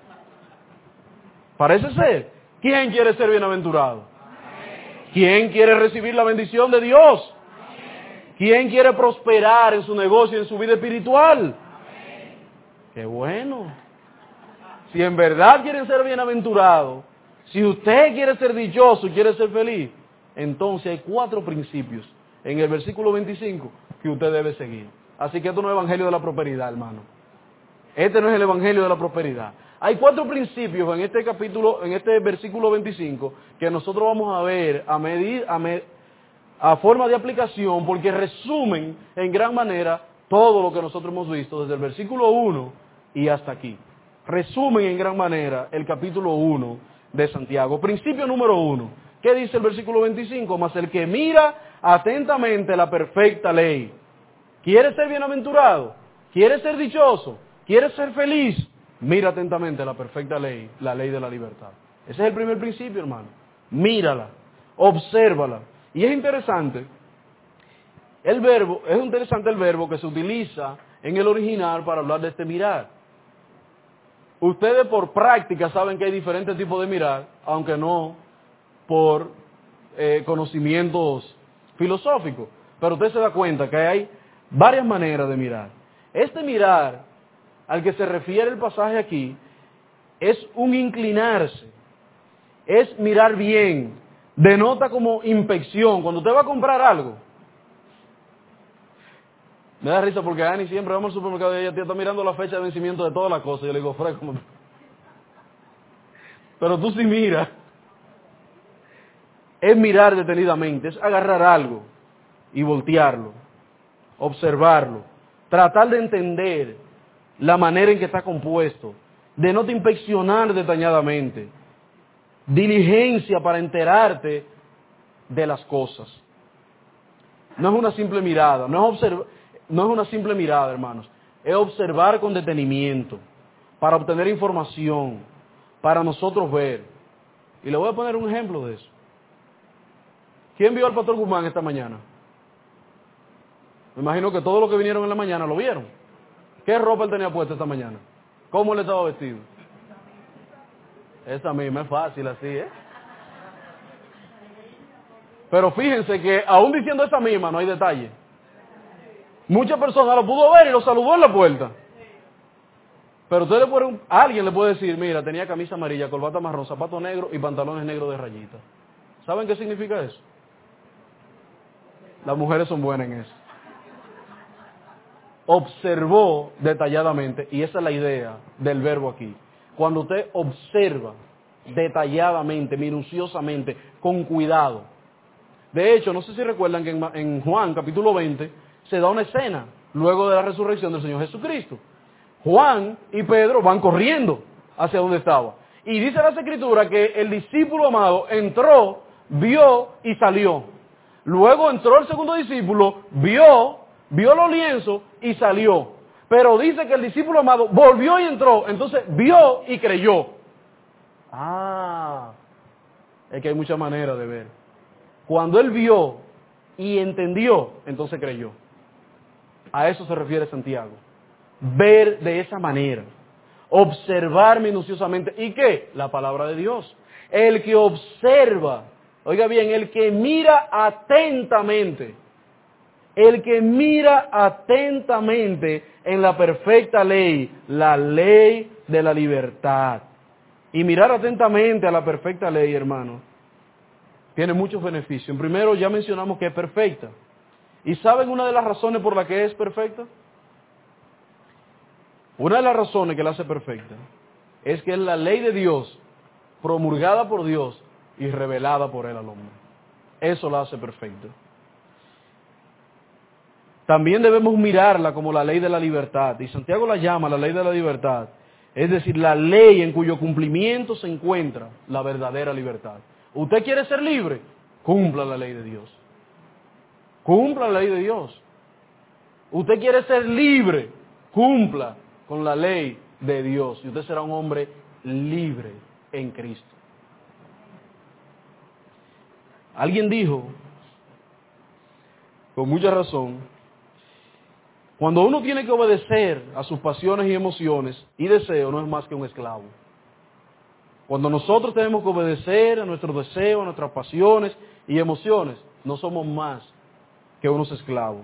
Parece ser. ¿Quién quiere ser bienaventurado? ¿Quién quiere recibir la bendición de Dios? ¿Quién quiere prosperar en su negocio y en su vida espiritual? ¡Qué bueno! Si en verdad quieren ser bienaventurados, si usted quiere ser dichoso y quiere ser feliz, entonces hay cuatro principios en el versículo veinticinco que usted debe seguir. Así que esto no es el evangelio de la prosperidad, hermano. Este no es el evangelio de la prosperidad. Hay cuatro principios en este capítulo, en este versículo veinticinco, que nosotros vamos a ver a medir, a, me, a forma de aplicación, porque resumen en gran manera todo lo que nosotros hemos visto desde el versículo uno y hasta aquí. Resumen en gran manera el capítulo uno de Santiago. Principio número uno. ¿Qué dice el versículo veinticinco? Mas el que mira atentamente la perfecta ley. ¿Quiere ser bienaventurado? ¿Quiere ser dichoso? ¿Quiere ser feliz? Mira atentamente la perfecta ley, la ley de la libertad. Ese es el primer principio, hermano. Mírala, obsérvala. Y es interesante, el verbo, es interesante el verbo que se utiliza en el original para hablar de este mirar. Ustedes por práctica saben que hay diferentes tipos de mirar, aunque no por eh, conocimientos filosóficos. Pero usted se da cuenta que hay varias maneras de mirar. Este mirar al que se refiere el pasaje aquí es un inclinarse, es mirar bien, denota como inspección. Cuando usted va a comprar algo, me da risa porque Ani siempre vamos al supermercado y ella está mirando la fecha de vencimiento de todas las cosas. Yo le digo, Fred, ¿cómo? Pero tú sí miras. Es mirar detenidamente, es agarrar algo y voltearlo, observarlo, tratar de entender la manera en que está compuesto, de no te inspeccionar detalladamente, diligencia para enterarte de las cosas. No es una simple mirada, no es, observ- no es una simple mirada, hermanos, es observar con detenimiento, para obtener información, para nosotros ver. Y le voy a poner un ejemplo de eso. ¿Quién vio al pastor Guzmán esta mañana? Me imagino que todos los que vinieron en la mañana lo vieron. ¿Qué ropa él tenía puesta esta mañana? ¿Cómo él estaba vestido? Esa misma, es fácil así, ¿eh? Pero fíjense que aún diciendo esa misma no hay detalle. Muchas personas lo pudo ver y lo saludó en la puerta. Pero usted le puede, alguien le puede decir, mira, tenía camisa amarilla, corbata marrón, zapato negro y pantalones negros de rayita. ¿Saben qué significa eso? Las mujeres son buenas en eso. Observó detalladamente, y esa es la idea del verbo aquí. Cuando usted observa detalladamente, minuciosamente, con cuidado. De hecho, no sé si recuerdan que en, en Juan capítulo veinte se da una escena luego de la resurrección del Señor Jesucristo. Juan y Pedro van corriendo hacia donde estaba. Y dice la Escritura que el discípulo amado entró, vio y salió. Luego entró el segundo discípulo, vio, vio los lienzos y salió. Pero dice que el discípulo amado volvió y entró, entonces vio y creyó. Ah, es que hay muchas maneras de ver. Cuando él vio y entendió, entonces creyó. A eso se refiere Santiago. Ver de esa manera. Observar minuciosamente. ¿Y qué? La palabra de Dios. El que observa, oiga bien, el que mira atentamente, el que mira atentamente en la perfecta ley, la ley de la libertad. Y mirar atentamente a la perfecta ley, hermano, tiene muchos beneficios. En primero, ya mencionamos que es perfecta. ¿Y saben una de las razones por las que es perfecta? Una de las razones que la hace perfecta es que es la ley de Dios, promulgada por Dios y revelada por Él al hombre. Eso la hace perfecta. También debemos mirarla como la ley de la libertad. Y Santiago la llama la ley de la libertad. Es decir, la ley en cuyo cumplimiento se encuentra la verdadera libertad. ¿Usted quiere ser libre? Cumpla la ley de Dios. Cumpla la ley de Dios. ¿Usted quiere ser libre? Cumpla con la ley de Dios. Y usted será un hombre libre en Cristo. Alguien dijo, con mucha razón, cuando uno tiene que obedecer a sus pasiones y emociones y deseos, no es más que un esclavo. Cuando nosotros tenemos que obedecer a nuestros deseos, a nuestras pasiones y emociones, no somos más que unos esclavos.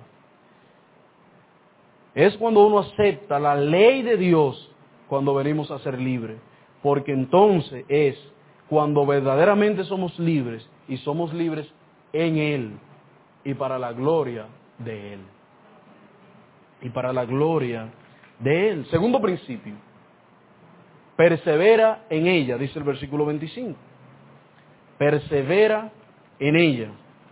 Es cuando uno acepta la ley de Dios cuando venimos a ser libres, porque entonces es cuando verdaderamente somos libres y somos libres en Él y para la gloria de Él. Y para la gloria de Él. Segundo principio, persevera en ella, dice el versículo veinticinco. Persevera en ella.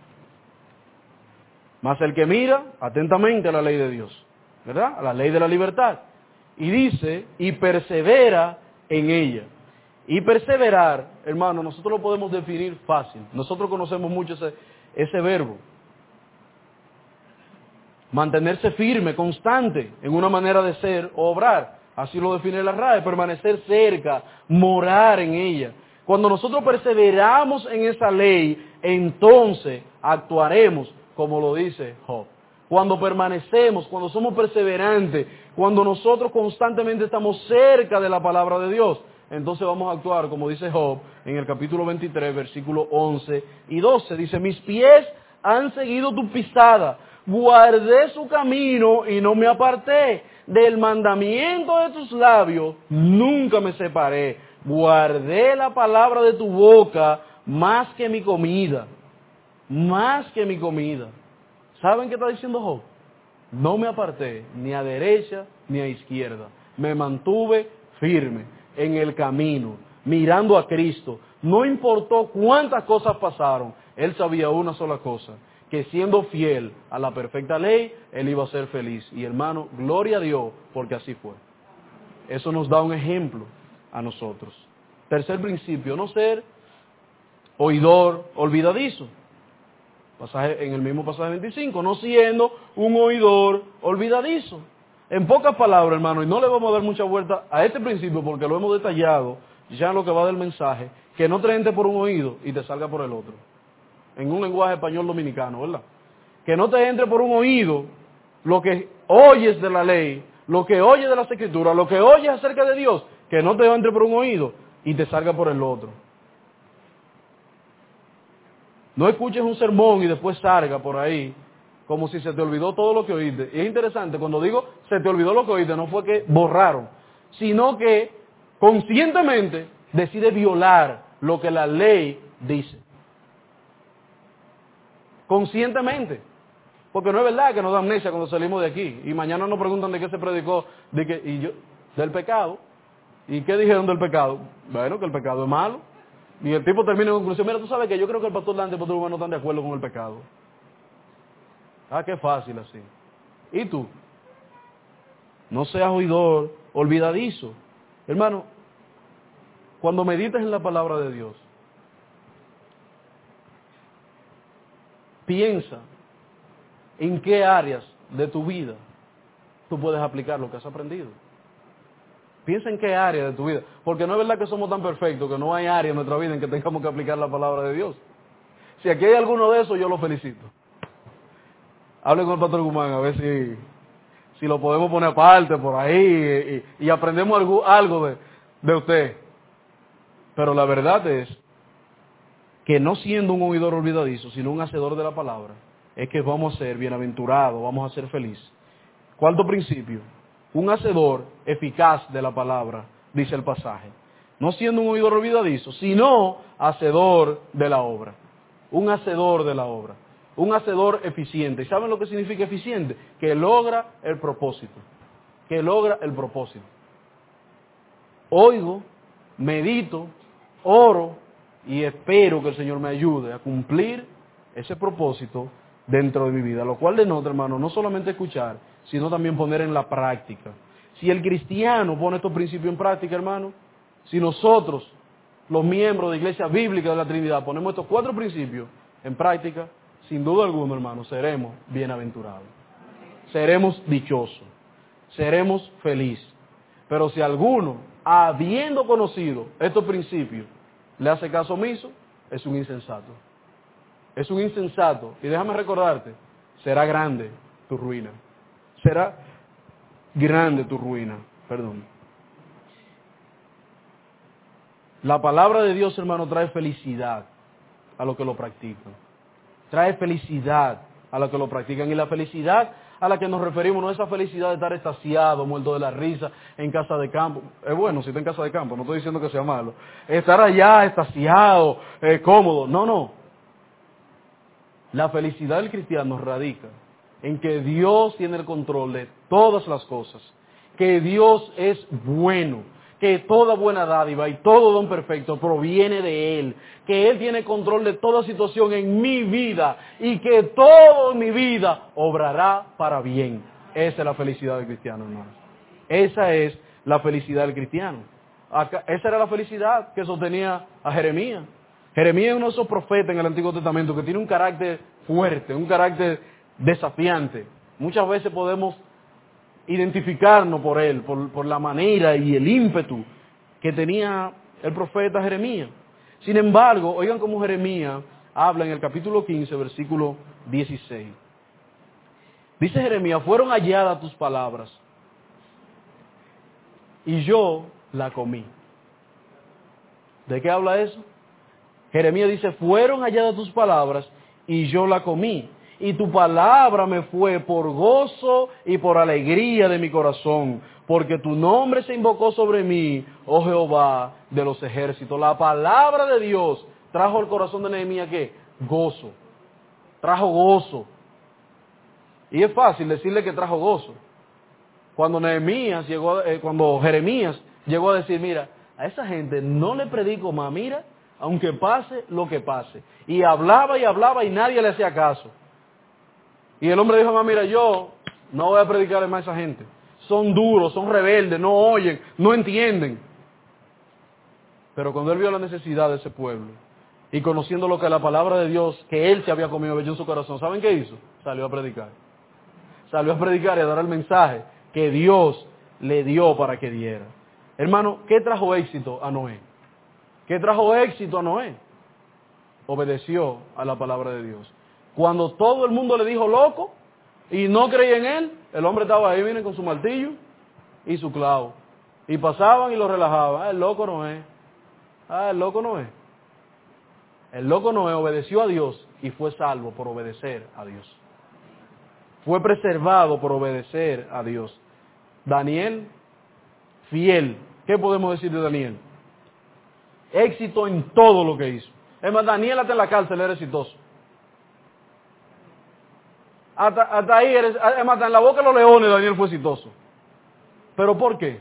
Mas el que mira atentamente a la ley de Dios, ¿verdad? A la ley de la libertad. Y dice, y persevera en ella. Y perseverar, hermano, nosotros lo podemos definir fácil. Nosotros conocemos mucho ese, ese verbo. Mantenerse firme, constante en una manera de ser o obrar. Así lo define la R A E, permanecer cerca, morar en ella. Cuando nosotros perseveramos en esa ley, entonces actuaremos como lo dice Job. Cuando permanecemos, cuando somos perseverantes, cuando nosotros constantemente estamos cerca de la palabra de Dios, entonces vamos a actuar como dice Job en el capítulo veintitrés, versículos once y doce. Dice, mis pies han seguido tu pisada, guardé su camino y no me aparté. Del mandamiento de tus labios nunca me separé. Guardé la palabra de tu boca más que mi comida. Más que mi comida. ¿Saben qué está diciendo Job? No me aparté ni a derecha ni a izquierda. Me mantuve firme en el camino, mirando a Cristo. No importó cuántas cosas pasaron. Él sabía una sola cosa, que siendo fiel a la perfecta ley, él iba a ser feliz. Y hermano, gloria a Dios, porque así fue. Eso nos da un ejemplo a nosotros. Tercer principio, no ser oidor olvidadizo. Pasaje, en el mismo pasaje veinticinco, no siendo un oidor olvidadizo. En pocas palabras, hermano, y no le vamos a dar mucha vuelta a este principio porque lo hemos detallado ya en lo que va del mensaje, que no te entre por un oído y te salga por el otro. En un lenguaje español dominicano, ¿verdad? Que no te entre por un oído lo que oyes de la ley, lo que oyes de las escrituras, lo que oyes acerca de Dios, que no te entre por un oído y te salga por el otro. No escuches un sermón y después salga por ahí como si se te olvidó todo lo que oíste. Y es interesante, cuando digo se te olvidó lo que oíste, no fue que borraron, sino que conscientemente decide violar lo que la ley dice. Conscientemente. Porque no es verdad que nos da amnesia cuando salimos de aquí. Y mañana nos preguntan de qué se predicó, de que, y yo, del pecado. ¿Y qué dijeron del pecado? Bueno, que el pecado es malo. Y el tipo termina en conclusión, mira, tú sabes que yo creo que el pastor Dante y el pastor Rubén no están de acuerdo con el pecado. Ah, qué fácil así. ¿Y tú? No seas oidor, olvidadizo. Hermano, cuando medites en la palabra de Dios, piensa en qué áreas de tu vida tú puedes aplicar lo que has aprendido. Piensa en qué área de tu vida. Porque no es verdad que somos tan perfectos que no hay área en nuestra vida en que tengamos que aplicar la palabra de Dios. Si aquí hay alguno de esos, yo lo felicito. Hable con el pastor Guzmán a ver si, si lo podemos poner aparte por ahí y, y aprendemos algo, algo de, de usted. Pero la verdad es que no siendo un oidor olvidadizo, sino un hacedor de la palabra, es que vamos a ser bienaventurados, vamos a ser felices. Cuarto principio, un hacedor eficaz de la palabra, dice el pasaje. No siendo un oidor olvidadizo, sino hacedor de la obra. Un hacedor de la obra. Un hacedor eficiente. ¿Y saben lo que significa eficiente? Que logra el propósito. que logra el propósito. Oigo, medito, oro y espero que el Señor me ayude a cumplir ese propósito dentro de mi vida. Lo cual denota, hermano, no solamente escuchar, sino también poner en la práctica. Si el cristiano pone estos principios en práctica, hermano, si nosotros, los miembros de Iglesia Bíblica de la Trinidad, ponemos estos cuatro principios en práctica, sin duda alguna, hermano, seremos bienaventurados. Seremos dichosos. Seremos felices. Pero si alguno, habiendo conocido estos principios, le hace caso omiso, es un insensato. Es un insensato. Y déjame recordarte, será grande tu ruina. Será grande tu ruina. Perdón. La palabra de Dios, hermano, trae felicidad a los que lo practican. Trae felicidad a los que lo practican. Y la felicidad a la que nos referimos no es esa felicidad de estar extasiado, muerto de la risa, en casa de campo. Es bueno si está en casa de campo, no estoy diciendo que sea malo. Estar allá extasiado, eh, cómodo. No, no. La felicidad del cristiano radica en que Dios tiene el control de todas las cosas. Que Dios es bueno. Que toda buena dádiva y todo don perfecto proviene de Él, que Él tiene control de toda situación en mi vida y que todo en mi vida obrará para bien. Esa es la felicidad del cristiano, hermano. Esa es la felicidad del cristiano. Acá, esa era la felicidad que sostenía a Jeremías. Jeremías es uno de esos profetas en el Antiguo Testamento que tiene un carácter fuerte, un carácter desafiante. Muchas veces podemos identificarnos por él, por, por la manera y el ímpetu que tenía el profeta Jeremías. Sin embargo, oigan cómo Jeremías habla en el capítulo quince, versículo dieciséis. Dice Jeremías, fueron halladas tus palabras y yo la comí. ¿De qué habla eso? Jeremías dice, fueron halladas tus palabras y yo la comí. Y tu palabra me fue por gozo y por alegría de mi corazón, porque tu nombre se invocó sobre mí, oh Jehová de los ejércitos. La palabra de Dios trajo al corazón de Nehemías, ¿qué? Gozo. Trajo gozo. Y es fácil decirle que trajo gozo. Cuando Nehemías llegó, eh, cuando Jeremías llegó a decir, mira, a esa gente no le predico más, mira, aunque pase lo que pase. Y hablaba y hablaba y nadie le hacía caso. Y el hombre dijo, no, mira, yo no voy a predicarle más a esa gente. Son duros, son rebeldes, no oyen, no entienden. Pero cuando él vio la necesidad de ese pueblo, y conociendo lo que la palabra de Dios, que él se había comido, veía en su corazón, ¿saben qué hizo? Salió a predicar. Salió a predicar y a dar el mensaje que Dios le dio para que diera. Hermano, ¿qué trajo éxito a Noé? ¿Qué trajo éxito a Noé? Obedeció a la palabra de Dios. Cuando todo el mundo le dijo loco y no creía en él, el hombre estaba ahí, miren, con su martillo y su clavo. Y pasaban y lo relajaban. Ah, el loco no es. Ah, el loco no es. El loco Noé obedeció a Dios y fue salvo por obedecer a Dios. Fue preservado por obedecer a Dios. Daniel, fiel. ¿Qué podemos decir de Daniel? Éxito en todo lo que hizo. Es más, Daniel hasta en la cárcel era exitoso. Hasta, hasta ahí, eres, además, en la boca de los leones Daniel fue exitoso. ¿Pero por qué?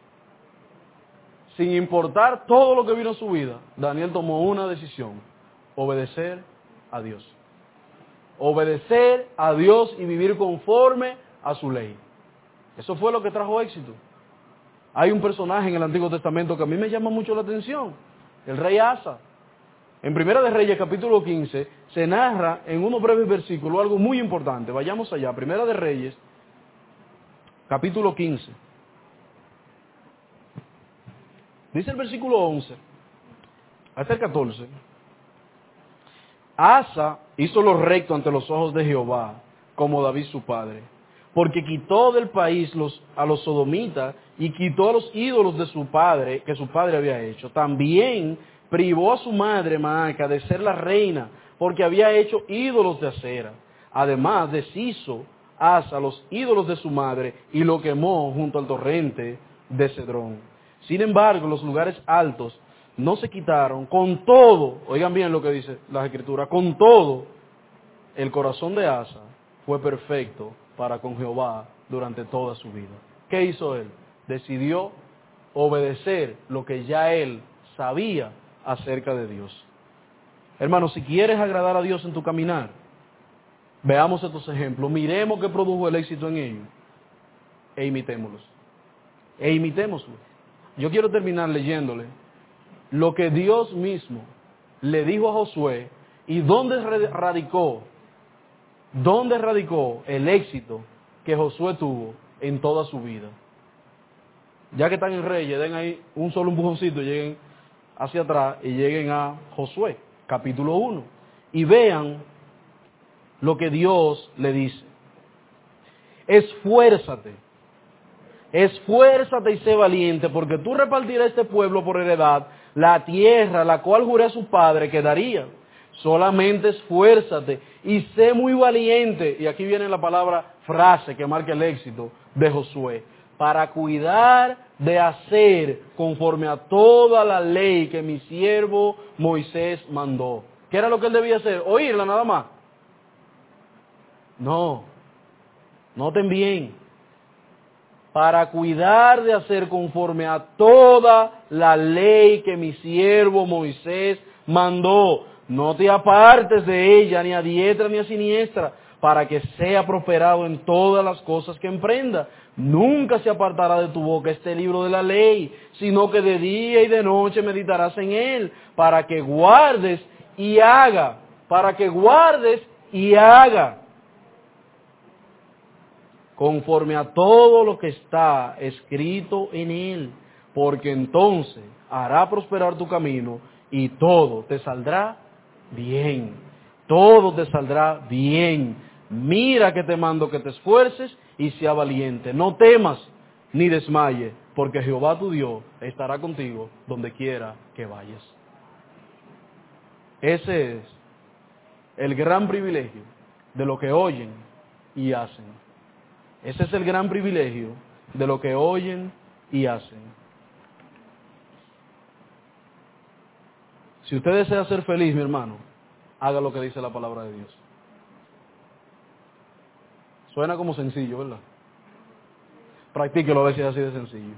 Sin importar todo lo que vino en su vida, Daniel tomó una decisión: obedecer a Dios. Obedecer a Dios y vivir conforme a su ley. Eso fue lo que trajo éxito. Hay un personaje en el Antiguo Testamento que a mí me llama mucho la atención, el rey Asa. En Primera de Reyes, capítulo quince, se narra en unos breves versículos algo muy importante. Vayamos allá. Primera de Reyes, capítulo quince. Dice el versículo once hasta el catorce. Asa hizo lo recto ante los ojos de Jehová, como David su padre, porque quitó del país los, a los sodomitas y quitó a los ídolos de su padre, que su padre había hecho. También privó a su madre Maaca de ser la reina, porque había hecho ídolos de acera. Además, deshizo Asa los ídolos de su madre y lo quemó junto al torrente de Cedrón. Sin embargo, los lugares altos no se quitaron. Con todo, oigan bien lo que dice la Escritura, con todo, el corazón de Asa fue perfecto para con Jehová durante toda su vida. ¿Qué hizo él? Decidió obedecer lo que ya él sabía acerca de Dios. Hermano, si quieres agradar a Dios en tu caminar, veamos estos ejemplos, miremos qué produjo el éxito en ellos e imitémoslos. E imitémoslos. Yo quiero terminar leyéndole lo que Dios mismo le dijo a Josué y dónde radicó, dónde radicó el éxito que Josué tuvo en toda su vida. Ya que están en Reyes, den ahí un solo empujoncito, lleguen hacia atrás y lleguen a Josué, capítulo uno, y vean lo que Dios le dice. Esfuérzate, esfuérzate y sé valiente, porque tú repartirás este pueblo por heredad, la tierra, la cual juré a su padre que daría. Solamente esfuérzate y sé muy valiente, y aquí viene la palabra frase que marca el éxito de Josué, para cuidar de hacer conforme a toda la ley que mi siervo Moisés mandó. ¿Qué era lo que él debía hacer? ¿Oírla nada más? No, noten bien, para cuidar de hacer conforme a toda la ley que mi siervo Moisés mandó. No te apartes de ella, ni a diestra ni a siniestra, para que sea prosperado en todas las cosas que emprenda. Nunca se apartará de tu boca este libro de la ley, sino que de día y de noche meditarás en él, para que guardes y haga, para que guardes y haga, conforme a todo lo que está escrito en él, porque entonces hará prosperar tu camino y todo te saldrá bien, todo te saldrá bien. Mira que te mando que te esfuerces y sea valiente. No temas ni desmayes, porque Jehová tu Dios estará contigo donde quiera que vayas. Ese es el gran privilegio de lo que oyen y hacen. Ese es el gran privilegio de lo que oyen y hacen. Si usted desea ser feliz, mi hermano, haga lo que dice la palabra de Dios. Suena como sencillo, ¿verdad? Practíquelo a ver si es así de sencillo.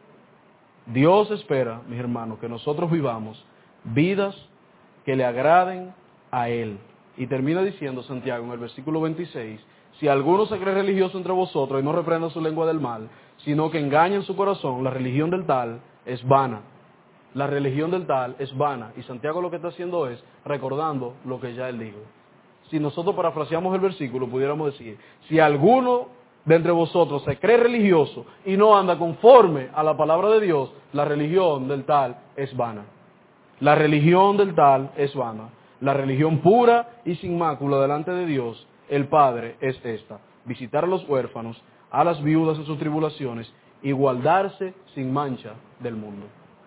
Dios espera, mis hermanos, que nosotros vivamos vidas que le agraden a Él. Y termina diciendo Santiago en el versículo veintiséis, si alguno se cree religioso entre vosotros y no reprenda su lengua del mal, sino que engaña en su corazón, la religión del tal es vana. La religión del tal es vana. Y Santiago lo que está haciendo es recordando lo que ya él dijo. Si nosotros parafraseamos el versículo, pudiéramos decir, si alguno de entre vosotros se cree religioso y no anda conforme a la palabra de Dios, la religión del tal es vana. La religión del tal es vana. La religión pura y sin mácula delante de Dios, el Padre, es esta: visitar a los huérfanos, a las viudas en sus tribulaciones y guardarse sin mancha del mundo.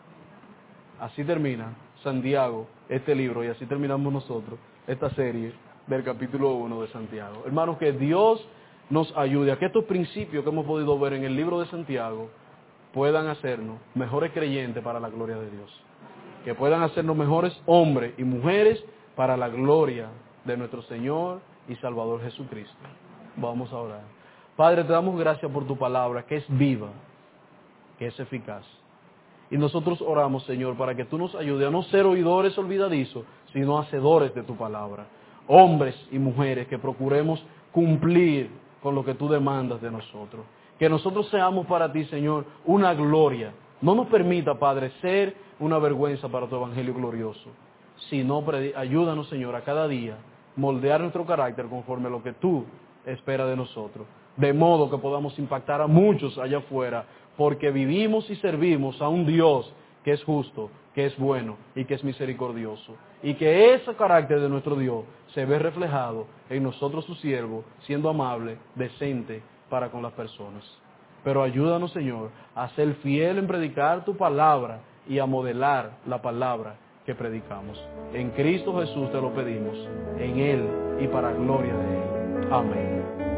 Así termina Santiago este libro y así terminamos nosotros esta serie del capítulo uno de Santiago. Hermanos, que Dios nos ayude a que estos principios que hemos podido ver en el libro de Santiago puedan hacernos mejores creyentes para la gloria de Dios. Que puedan hacernos mejores hombres y mujeres para la gloria de nuestro Señor y Salvador Jesucristo. Vamos a orar. Padre, te damos gracias por tu palabra, que es viva, que es eficaz. Y nosotros oramos, Señor, para que tú nos ayudes a no ser oidores olvidadizos, sino hacedores de tu palabra. Hombres y mujeres que procuremos cumplir con lo que tú demandas de nosotros. Que nosotros seamos para ti, Señor, una gloria. No nos permita, Padre, ser una vergüenza para tu evangelio glorioso, sino ayúdanos, Señor, a cada día moldear nuestro carácter conforme a lo que tú esperas de nosotros, de modo que podamos impactar a muchos allá afuera, porque vivimos y servimos a un Dios que es justo, que es bueno y que es misericordioso, y que ese carácter de nuestro Dios se ve reflejado en nosotros, sus siervos, siendo amable, decente para con las personas. Pero ayúdanos, Señor, a ser fiel en predicar tu palabra y a modelar la palabra que predicamos. En Cristo Jesús te lo pedimos, en Él y para gloria de Él. Amén.